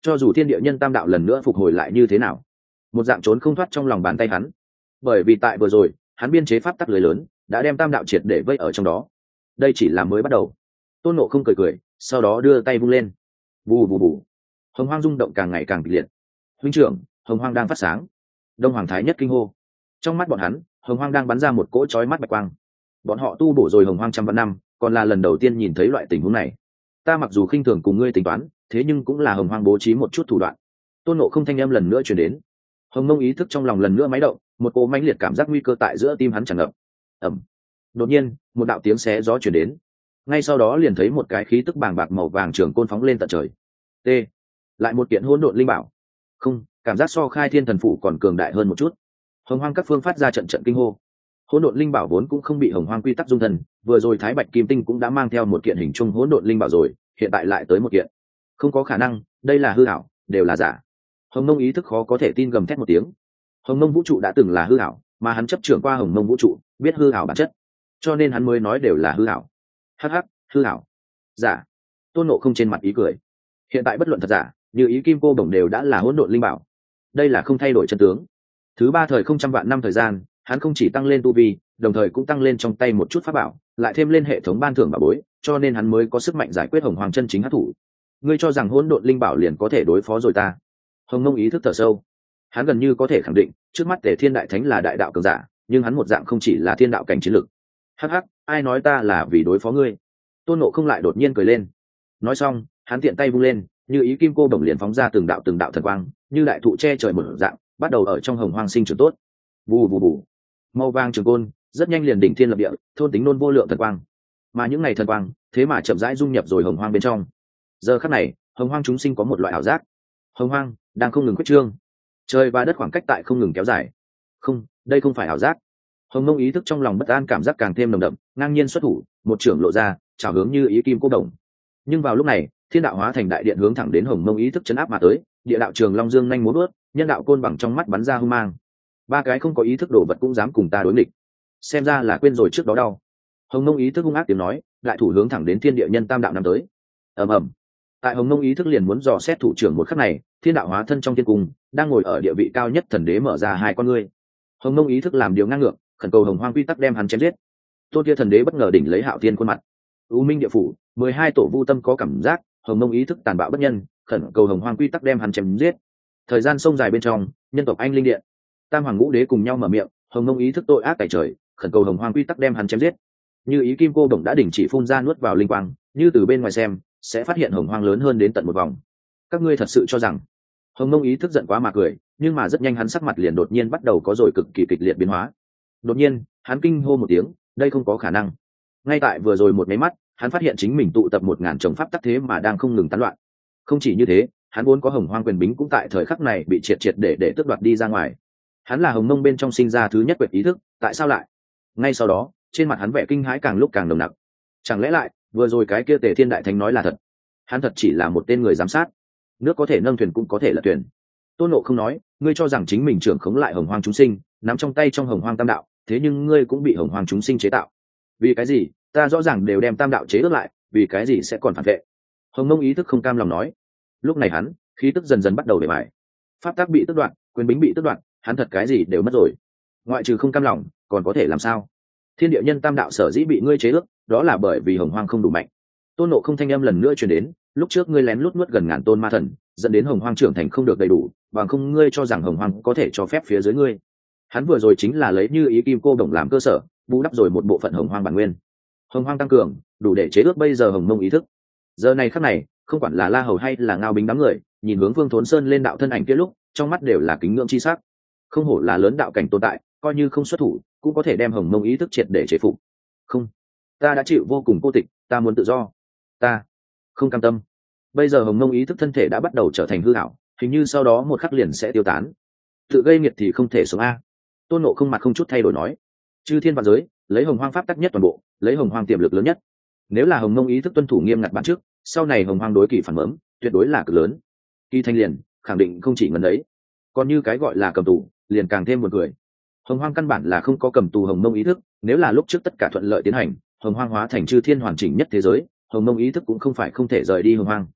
cho dù thiên địa nhân tam đạo lần nữa phục hồi lại như thế nào, một dạng trốn không thoát trong lòng bàn tay hắn. Bởi vì tại vừa rồi hắn biên chế pháp tắc lưới lớn đã đem tam đạo triệt để vây ở trong đó. Đây chỉ là mới bắt đầu. Tôn Ngộ không cười cười, sau đó đưa tay vung lên. Bù bù bù, hồng hoang rung động càng ngày càng kịch liệt. Huynh trưởng, hồng hoang đang phát sáng. Đông Hoàng Thái Nhất kinh hô. Trong mắt bọn hắn, hồng hoang đang bắn ra một cỗ chói mắt bạch quang. Bọn họ tu bổ rồi hồng hoang trăm vạn năm, còn là lần đầu tiên nhìn thấy loại tình huống này. Ta mặc dù khinh thường cùng ngươi tính toán, thế nhưng cũng là hồng hoang bố trí một chút thủ đoạn. Tôn Ngộ không thanh âm lần nữa truyền đến. Hồng Mông ý thức trong lòng lần nữa máy động, một cỗ mãnh liệt cảm giác nguy cơ tại giữa tim hắn tràn ngập. Ầm. Đột nhiên, một đạo tiếng xé gió truyền đến. Ngay sau đó liền thấy một cái khí tức bàng bạc màu vàng trường côn phóng lên tận trời. T. Lại một kiện hỗn độn linh bảo. Không, cảm giác so khai thiên thần phủ còn cường đại hơn một chút. Hồng hoang các phương phát ra trận trận kinh hô. Hỗn độn linh bảo vốn cũng không bị hồng hoang quy tắc dung thần, vừa rồi Thái Bạch Kim Tinh cũng đã mang theo một kiện hình trung hỗn độn linh bảo rồi, hiện tại lại tới một kiện. Không có khả năng, đây là hư ảo, đều là giả. Hồng Mông ý thức khó có thể tin, gầm thét một tiếng. Hồng Mông vũ trụ đã từng là hư ảo, mà hắn chấp trưởng qua Hồng Mông vũ trụ, biết hư ảo bản chất, cho nên hắn mới nói đều là hư ảo. Hắc hắc, hư ảo, giả. Tôn Ngộ không trên mặt ý cười. Hiện tại bất luận thật giả, như ý kim cô đồng đều đã là hỗn độn linh bảo. Đây là không thay đổi chân tướng. Thứ ba thời không trăm vạn năm thời gian, hắn không chỉ tăng lên tu vi, đồng thời cũng tăng lên trong tay một chút pháp bảo, lại thêm lên hệ thống ban thưởng bảo bối, cho nên hắn mới có sức mạnh giải quyết hồng hoàng chân chính hắc thủ. Ngươi cho rằng hỗn độn linh bảo liền có thể đối phó rồi ta? Hồng Mông ý thức thở sâu. Hắn gần như có thể khẳng định, trước mắt Tề Thiên Đại Thánh là đại đạo cường giả, nhưng hắn một dạng không chỉ là thiên đạo cảnh chiến lực. Hắc hắc, ai nói ta là vì đối phó ngươi? Tôn Ngộ không lại đột nhiên cười lên. Nói xong, hắn tiện tay vung lên, như ý kim cô đồng liền phóng ra từng đạo từng đạo thần quang, như đại thụ che trời một dạng, bắt đầu ở trong hồng hoang sinh trưởng tốt. Bù bù bù, màu vàng trường côn rất nhanh liền đỉnh thiên lập địa, thôn tính nôn vô lượng thần quang. Mà những ngày thần quang, thế mà chậm rãi dung nhập rồi hồng hoang bên trong. Giờ khắc này, hồng hoang chúng sinh có một loại ảo giác, hồng hoang đang không ngừng quyết trương, trời và đất khoảng cách tại không ngừng kéo dài. Không, đây không phải ảo giác. Hồng Mông ý thức trong lòng bất an cảm giác càng thêm nồng đậm, ngang nhiên xuất thủ, một trưởng lộ ra, chảo hướng như ý kim cô đồng. Nhưng vào lúc này, thiên đạo hóa thành đại điện hướng thẳng đến Hồng Mông ý thức chấn áp mà tới, địa đạo trường long dương nhanh múa vớt, nhân đạo côn bằng trong mắt bắn ra hung mang. Ba cái không có ý thức đồ vật cũng dám cùng ta đối nghịch, xem ra là quên rồi trước đó đau. Hồng Mông ý thức hung ác tiếng nói, đại thủ hướng thẳng đến thiên địa nhân tam đạo năm tới. Ầm ầm. Tại Hồng Mông ý thức liền muốn dò xét thủ trưởng một khắc này, thiên đạo hóa thân trong thiên cung, đang ngồi ở địa vị cao nhất thần đế mở ra hai con ngươi. Hồng Mông ý thức làm điều ngang ngược, khẩn cầu hồng hoang quy tắc đem hắn chém giết. Tôn kia thần đế bất ngờ đỉnh lấy Hạo Thiên khuôn mặt. U Minh địa phủ, mười hai tổ vu tâm có cảm giác, Hồng Mông ý thức tàn bạo bất nhân, khẩn cầu hồng hoang quy tắc đem hắn chém giết. Thời gian sông dài bên trong, nhân tộc anh linh điện, tam hoàng ngũ đế cùng nhau mở miệng, Hồng Mông ý thức tội ác tại trời, khẩn cầu hồng hoang quy tắc đem hắn chém giết. Như ý kim cô đồng đã đình chỉ phun ra nuốt vào linh quang, như từ bên ngoài xem sẽ phát hiện hồng hoang lớn hơn đến tận một vòng. Các ngươi thật sự cho rằng? Hồng Mông ý thức giận quá mà cười, nhưng mà rất nhanh hắn sắc mặt liền đột nhiên bắt đầu có rồi cực kỳ kịch liệt biến hóa. Đột nhiên, hắn kinh hô một tiếng, đây không có khả năng. Ngay tại vừa rồi một máy mắt, hắn phát hiện chính mình tụ tập một ngàn chồng pháp tắc thế mà đang không ngừng tán loạn. Không chỉ như thế, hắn vốn có hồng hoang quyền bính cũng tại thời khắc này bị triệt triệt để để tước đoạt đi ra ngoài. Hắn là hồng mông bên trong sinh ra thứ nhất quyệt ý thức, tại sao lại? Ngay sau đó, trên mặt hắn vẻ kinh hãi càng lúc càng nồng nặc. Chẳng lẽ lại, vừa rồi cái kia Tề Thiên Đại Thánh nói là thật? Hắn thật chỉ là một tên người giám sát. Nước có thể nâng thuyền cũng có thể lật thuyền. Tôn Ngộ không nói, ngươi cho rằng chính mình trưởng khống lại hồng hoang chúng sinh, nắm trong tay trong hồng hoang tam đạo, thế nhưng ngươi cũng bị hồng hoang chúng sinh chế tạo. Vì cái gì? Ta rõ ràng đều đem tam đạo chế ước lại, vì cái gì sẽ còn phản vệ? Hồng Mông ý thức không cam lòng nói. Lúc này hắn, khí tức dần dần bắt đầu để bài. Pháp tắc bị tước đoạt, quyền bính bị tước đoạt, hắn thật cái gì đều mất rồi. Ngoại trừ không cam lòng, còn có thể làm sao? Thiên địa nhân tam đạo sở dĩ bị ngươi chế ước, đó là bởi vì hồng hoang không đủ mạnh. Tôn Ngộ không thanh âm lần nữa truyền đến, lúc trước ngươi lén lút nuốt gần ngàn tôn ma thần, dẫn đến hồng hoang trưởng thành không được đầy đủ, bằng không ngươi cho rằng hồng hoang có thể cho phép phía dưới ngươi. Hắn vừa rồi chính là lấy như ý kim cô đồng làm cơ sở, bù đắp rồi một bộ phận hồng hoang bản nguyên. Hồng hoang tăng cường, đủ để chế ước bây giờ hồng mông ý thức. Giờ này khắc này, không quản là La Hầu hay là Ngao Bính đám người, nhìn hướng Vương Thốn Sơn lên đạo thân ảnh kia lúc, trong mắt đều là kính ngưỡng chi sắc. Không hổ là lớn đạo cảnh tồn tại, coi như không xuất thủ, cũng có thể đem hồng mông ý thức triệt để chế phục. Không, ta đã chịu vô cùng cô tịch, ta muốn tự do, ta không cam tâm. Bây giờ hồng mông ý thức thân thể đã bắt đầu trở thành hư ảo, hình như sau đó một khắc liền sẽ tiêu tán. Tự gây nghiệt thì không thể sống a. Tôn Ngộ không mặt không chút thay đổi nói, chư thiên vạn giới, lấy hồng hoang pháp tắc nhất toàn bộ, lấy hồng hoang tiềm lực lớn nhất. Nếu là hồng mông ý thức tuân thủ nghiêm ngặt bản trước, sau này hồng hoang đối kỳ phản mớm, tuyệt đối là cực lớn. Kỳ thanh liền khẳng định không chỉ ngần đấy, còn như cái gọi là cầm tù, liền càng thêm buồn cười. Hồng hoang căn bản là không có cầm tù hồng mông ý thức, nếu là lúc trước tất cả thuận lợi tiến hành, hồng hoang hóa thành chư thiên hoàn chỉnh nhất thế giới, hồng mông ý thức cũng không phải không thể rời đi hồng hoang.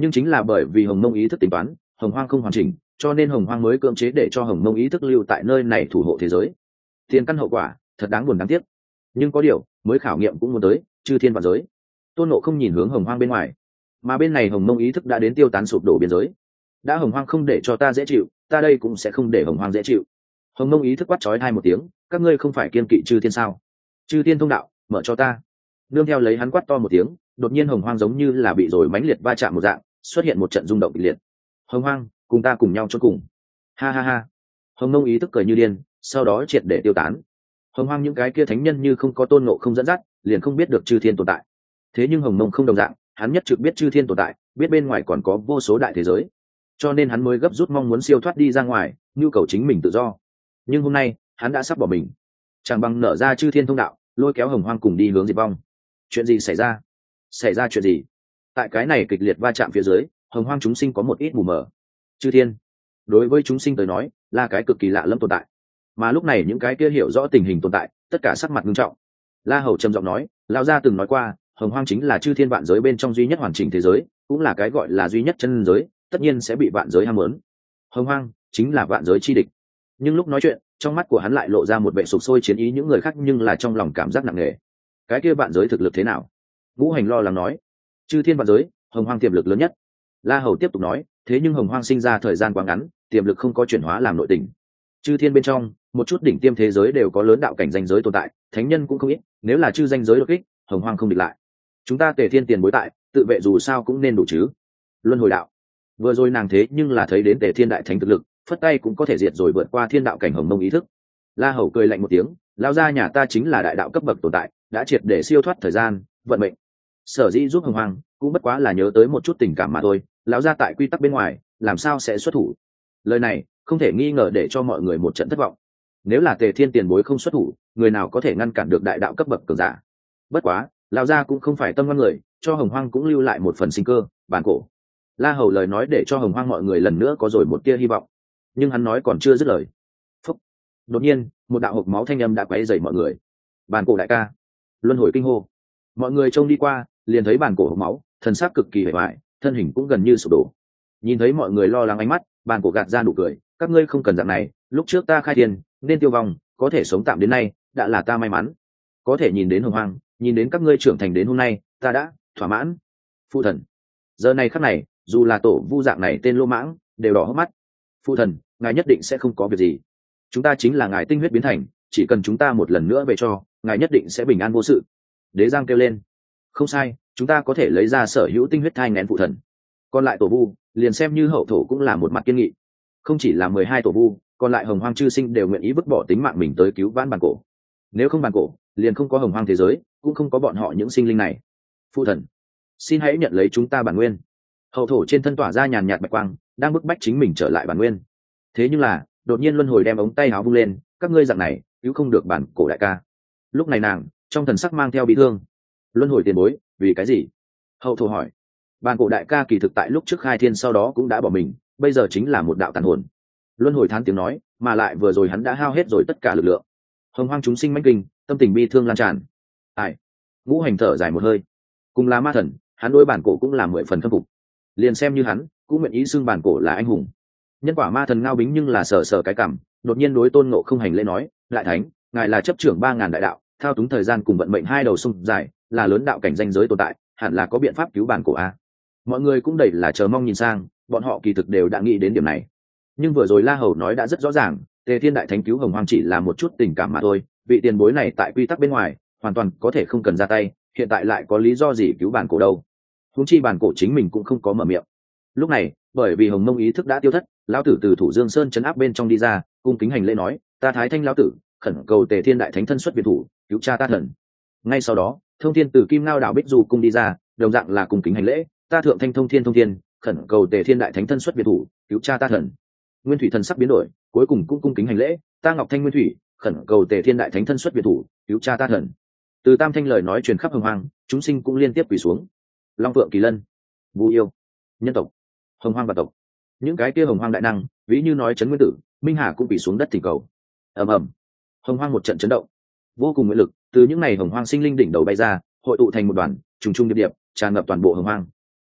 nhưng chính là bởi vì hồng mông ý thức tính toán hồng hoang không hoàn chỉnh, cho nên hồng hoang mới cưỡng chế để cho hồng mông ý thức lưu tại nơi này thủ hộ thế giới. Thiên căn hậu quả thật đáng buồn đáng tiếc, nhưng có điều mới khảo nghiệm cũng muốn tới chư thiên vạn giới. Tôn Ngộ không nhìn hướng hồng hoang bên ngoài, mà bên này hồng mông ý thức đã đến tiêu tán sụp đổ biên giới. Đã hồng hoang không để cho ta dễ chịu, ta đây cũng sẽ không để hồng hoang dễ chịu. Hồng mông ý thức quát chói hai một tiếng, các ngươi không phải kiên kỵ chư thiên sao? Chư thiên thông đạo mở cho ta. Nương theo lấy hắn quát to một tiếng, đột nhiên hồng hoang giống như là bị rồi mãnh liệt va chạm một dạng, xuất hiện một trận rung động kịch liệt. Hồng hoang, cùng ta cùng nhau chôn cùng. Ha ha ha. Hồng mông ý thức cười như điên, sau đó triệt để tiêu tán. Hồng hoang những cái kia thánh nhân như không có Tôn Ngộ không dẫn dắt, liền không biết được chư thiên tồn tại. Thế nhưng hồng mông không đồng dạng, hắn nhất trực biết chư thiên tồn tại, biết bên ngoài còn có vô số đại thế giới, cho nên hắn mới gấp rút mong muốn siêu thoát đi ra ngoài, nhu cầu chính mình tự do. Nhưng hôm nay hắn đã sắp bỏ mình, chẳng bằng nở ra chư thiên thông đạo, lôi kéo hồng hoang cùng đi hướng diệt vong. Chuyện gì xảy ra? Xảy ra chuyện gì? Tại cái này kịch liệt va chạm phía dưới, hồng hoang chúng sinh có một ít mù mờ. Chư thiên đối với chúng sinh tới nói là cái cực kỳ lạ lẫm tồn tại, mà lúc này những cái kia hiểu rõ tình hình tồn tại tất cả sắc mặt nghiêm trọng. La Hầu trầm giọng nói, lão gia từng nói qua, hồng hoang chính là chư thiên vạn giới bên trong duy nhất hoàn chỉnh thế giới, cũng là cái gọi là duy nhất chân giới, tất nhiên sẽ bị vạn giới ham muốn. Hồng hoang chính là vạn giới chi địch. Nhưng lúc nói chuyện, trong mắt của hắn lại lộ ra một vẻ sục sôi chiến ý, những người khác nhưng là trong lòng cảm giác nặng nề. Cái kia vạn giới thực lực thế nào? Ngũ Hành lo lắng nói. Chư thiên vạn giới, hồng hoang tiềm lực lớn nhất. La Hầu tiếp tục nói, thế nhưng hồng hoang sinh ra thời gian quá ngắn, tiềm lực không có chuyển hóa làm nội tình. Chư thiên bên trong, một chút đỉnh tiêm thế giới đều có lớn đạo cảnh danh giới tồn tại, thánh nhân cũng không ít, nếu là chư danh giới đột kích, hồng hoang không địch lại. Chúng ta Tề Thiên tiền bối tại, tự vệ dù sao cũng nên đủ chứ. Luân hồi đạo. Vừa rồi nàng thế nhưng là thấy đến Tề Thiên đại thánh thực lực, phất tay cũng có thể diệt rồi vượt qua thiên đạo cảnh hồng mông ý thức. La Hầu cười lạnh một tiếng, lao ra nhà ta chính là đại đạo cấp bậc tồn tại, đã triệt để siêu thoát thời gian, vận mệnh. Sở dĩ giúp hồng hoang, cũng bất quá là nhớ tới một chút tình cảm mà thôi, lão ra tại quy tắc bên ngoài, làm sao sẽ xuất thủ? Lời này không thể nghi ngờ để cho mọi người một trận thất vọng. Nếu là Tề Thiên tiền bối không xuất thủ, người nào có thể ngăn cản được đại đạo cấp bậc cường giả? Bất quá, lão gia cũng không phải tâm ngoan người, cho hồng hoang cũng lưu lại một phần sinh cơ, bản cổ. La Hầu lời nói để cho hồng hoang mọi người lần nữa có rồi một tia hy vọng, nhưng hắn nói còn chưa dứt lời. Phúc. Đột nhiên, một đạo hộc máu thanh âm đã quấy rầy mọi người. Bản cổ đại ca! Luân hồi kinh hô. Mọi người trông đi qua, liền thấy bản cổ hộc máu, thần sắc cực kỳ hề bại, thân hình cũng gần như sụp đổ. Nhìn thấy mọi người lo lắng ánh mắt, bản cổ gạt ra nụ cười, các ngươi không cần dạng này, lúc trước ta khai thiên nên tiêu vong, có thể sống tạm đến nay đã là ta may mắn. Có thể nhìn đến hồng hoang, nhìn đến các ngươi trưởng thành đến hôm nay, ta đã thỏa mãn. Phụ thần, giờ này khắc này, dù là tổ vu dạng này tên lô mãng đều đỏ hốc mắt. Phụ thần, ngài nhất định sẽ không có việc gì, chúng ta chính là ngài tinh huyết biến thành, chỉ cần chúng ta một lần nữa về cho ngài, nhất định sẽ bình an vô sự. Đế Giang kêu lên, không sai, chúng ta có thể lấy ra sở hữu tinh huyết thai nghén phụ thần. Còn lại tổ vu liền xem như hậu thổ cũng là một mặt kiên nghị, không chỉ là mười hai tổ vu, còn lại hồng hoang chư sinh đều nguyện ý vứt bỏ tính mạng mình tới cứu vãn bản cổ. Nếu không bản cổ, liền không có hồng hoang thế giới, cũng không có bọn họ những sinh linh này. Phụ thần, xin hãy nhận lấy chúng ta bản nguyên. Hậu thổ trên thân tỏa ra nhàn nhạt bạch quang, đang bức bách chính mình trở lại bản nguyên. Thế nhưng là đột nhiên luân hồi đem ống tay áo vung lên, các ngươi dạng này cứu không được bản cổ đại ca. Lúc này nàng trong thần sắc mang theo bị thương. Luân hồi tiền bối, vì cái gì? Hậu thổ hỏi. Bản cổ đại ca kỳ thực tại lúc trước khai thiên sau đó cũng đã bỏ mình, bây giờ chính là một đạo tàn hồn. Luân hồi thán tiếng nói, mà lại vừa rồi hắn đã hao hết rồi tất cả lực lượng. Hồng hoang chúng sinh mãnh kinh, tâm tình bi thương lan tràn. Ai? Ngũ Hành thở dài một hơi. Cùng là ma thần, hắn đối bản cổ cũng là mười phần khâm phục. Liền xem như hắn, cũng nguyện ý xưng bản cổ là anh hùng. Nhân quả ma thần Ngao Bính nhưng là sờ sờ cái cảm, đột nhiên đối Tôn Ngộ không hành lễ nói, lại thánh, ngài là chấp trưởng ba ngàn đại đạo, thao túng thời gian cùng vận mệnh hai đầu sông dài, là lớn đạo cảnh danh giới tồn tại, hẳn là có biện pháp cứu bản cổ a. Mọi người cũng đầy là chờ mong nhìn sang, bọn họ kỳ thực đều đã nghĩ đến điểm này. Nhưng vừa rồi La Hầu nói đã rất rõ ràng, Tề Thiên đại thánh cứu hồng hoang chỉ là một chút tình cảm mà thôi, vị tiền bối này tại quy tắc bên ngoài, hoàn toàn có thể không cần ra tay, hiện tại lại có lý do gì cứu bản cổ đâu? Huống chi bản cổ chính mình cũng không có mở miệng. Lúc này, bởi vì hồng mông ý thức đã tiêu thất, lão tử từ Thủ Dương Sơn trấn áp bên trong đi ra, cung kính hành lễ nói, ta Thái Thanh lão tử, khẩn cầu Tề Thiên đại thánh thân xuất biệt thủ, cứu cha ta thần. Ngay sau đó, Thông Thiên từ Kim Ngao đảo Bích Du cung đi ra, đồng dạng là cung kính hành lễ, ta Thượng Thanh Thông Thiên Thông Thiên, khẩn cầu Tề Thiên đại thánh thân xuất biệt thủ, cứu cha ta thần. Nguyên Thủy thần sắc biến đổi, cuối cùng cũng cung kính hành lễ, ta Ngọc Thanh Nguyên Thủy, khẩn cầu Tề Thiên đại thánh thân xuất biệt thủ, cứu cha ta thần. Từ tam thanh lời nói truyền khắp hồng hoang, chúng sinh cũng liên tiếp quỳ xuống. Long Phượng Kỳ Lân, Vu Yêu, nhân tộc, hồng hoang và tộc, những cái kia hồng hoang đại năng, ví như nói Trấn Nguyên Tử, Minh Hà cũng quỳ xuống đất thỉnh cầu. Ầm ầm, hồng hoang một trận chấn động, vô cùng nguyện lực từ những ngày hồng hoang sinh linh đỉnh đầu bay ra, hội tụ thành một đoàn, trùng trùng điệp điệp, tràn ngập toàn bộ hồng hoang.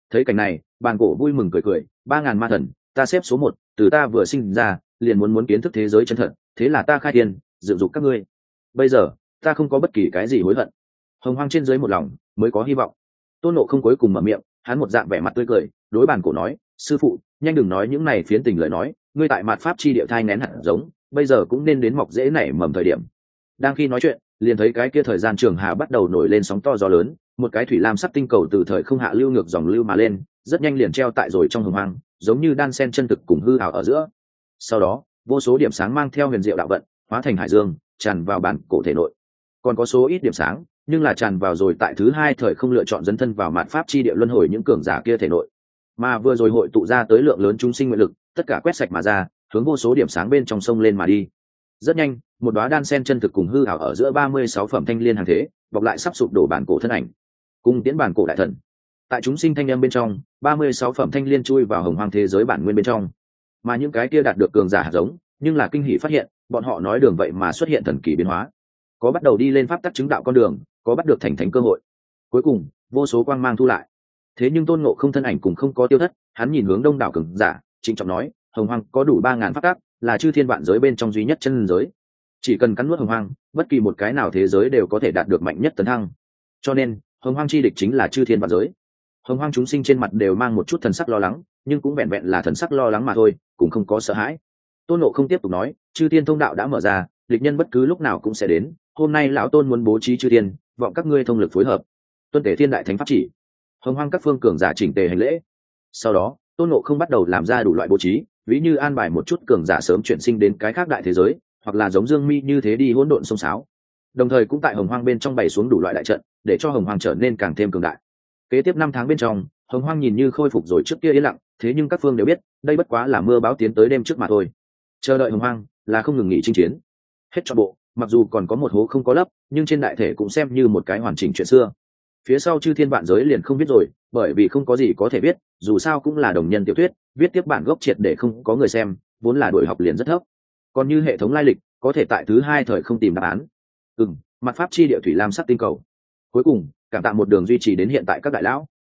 Thấy cảnh này, bàn cổ vui mừng cười cười, ba ngàn ma thần, ta xếp số một, từ ta vừa sinh ra liền muốn muốn kiến thức thế giới chân thật, thế là ta khai tiền dựng dục các ngươi. Bây giờ ta không có bất kỳ cái gì hối hận. Hồng hoang trên dưới một lòng mới có hy vọng. Tôn Ngộ Không cuối cùng mở miệng, hắn một dạng vẻ mặt tươi cười, đối bàn cổ nói, sư phụ, nhanh đừng nói những này phiến tình lời nói, ngươi tại mạt pháp chi địa thai nén hạt giống, bây giờ cũng nên đến mọc rễ nảy mầm thời điểm. Đang khi nói chuyện, liền thấy cái kia thời gian trường hà bắt đầu nổi lên sóng to gió lớn, một cái thủy lam sắc tinh cầu từ thời không hạ lưu ngược dòng lưu mà lên, rất nhanh liền treo tại rồi trong hồng hoang, giống như đan sen chân thực cùng hư ảo ở giữa. Sau đó, vô số điểm sáng mang theo huyền diệu đạo vận, hóa thành hải dương, tràn vào bản cổ thể nội. Còn có số ít điểm sáng, nhưng là tràn vào rồi tại thứ hai thời không lựa chọn dấn thân vào mạt pháp chi địa luân hồi những cường giả kia thể nội. Mà vừa rồi hội tụ ra tới lượng lớn chúng sinh nguyện lực, tất cả quét sạch mà ra, hướng vô số điểm sáng bên trong sông lên mà đi. Rất nhanh, một đóa đan sen chân thực cùng hư ảo ở giữa ba mươi sáu phẩm thanh liên hàng thế, bọc lại sắp sụp đổ bản cổ thân ảnh. Cùng tiến bản cổ đại thần. Tại chúng sinh thanh âm bên trong, ba mươi sáu phẩm thanh liên chui vào hồng hoang thế giới bản nguyên bên trong. Mà những cái kia đạt được cường giả hạt giống, nhưng là kinh hỉ phát hiện, bọn họ nói đường vậy mà xuất hiện thần kỳ biến hóa. Có bắt đầu đi lên pháp tắc chứng đạo con đường, có bắt được thành thánh cơ hội. Cuối cùng, vô số quang mang thu lại. Thế nhưng Tôn Ngộ Không thân ảnh cũng không có tiêu thất, hắn nhìn hướng đông đảo cường giả, trịnh trọng nói, hồng hoang có đủ ba ngàn pháp tắc, là chư thiên vạn giới bên trong duy nhất chân giới. Chỉ cần cắn nuốt hồng hoang, bất kỳ một cái nào thế giới đều có thể đạt được mạnh nhất tấn thăng. Cho nên, hồng hoang chi địch chính là chư thiên vạn giới. Hồng hoang chúng sinh trên mặt đều mang một chút thần sắc lo lắng, nhưng cũng vẹn vẹn là thần sắc lo lắng mà thôi, cũng không có sợ hãi. Tôn Ngộ Không tiếp tục nói, chư thiên thông đạo đã mở ra, địch nhân bất cứ lúc nào cũng sẽ đến. Hôm nay lão Tôn muốn bố trí chư thiên, vọng các ngươi thông lực phối hợp. Tuân thể thiên đại thánh pháp chỉ. Hồng hoang các phương cường giả chỉnh tề hành lễ. Sau đó, Tôn Ngộ Không bắt đầu làm ra đủ loại bố trí, ví như an bài một chút cường giả sớm chuyển sinh đến cái khác đại thế giới, hoặc là giống Dương Mi như thế đi hỗn độn sông sáo. Đồng thời cũng tại hồng hoang bên trong bày xuống đủ loại đại trận, để cho hồng hoang trở nên càng thêm cường đại. Kế tiếp năm tháng bên trong, hồng hoang nhìn như khôi phục rồi trước kia yên lặng, thế nhưng các phương đều biết, đây bất quá là mưa báo tiến tới đêm trước mà thôi. Chờ đợi hồng hoang là không ngừng nghỉ chinh chiến. Hết trọn bộ, mặc dù còn có một hố không có lấp, nhưng trên đại thể cũng xem như một cái hoàn chỉnh chuyện xưa. Phía sau chư thiên vạn giới liền không biết rồi, bởi vì không có gì có thể biết, dù sao cũng là đồng nhân tiểu thuyết, viết tiếp bản gốc triệt để không có người xem, vốn là đội học liền rất thấp. Còn như hệ thống lai lịch, có thể tại thứ hai thời không tìm đáp án. Ừm, mặt pháp chi địa thủy lam sắc tinh cầu. Cuối cùng, cảm tạ một đường duy trì đến hiện tại các đại lão,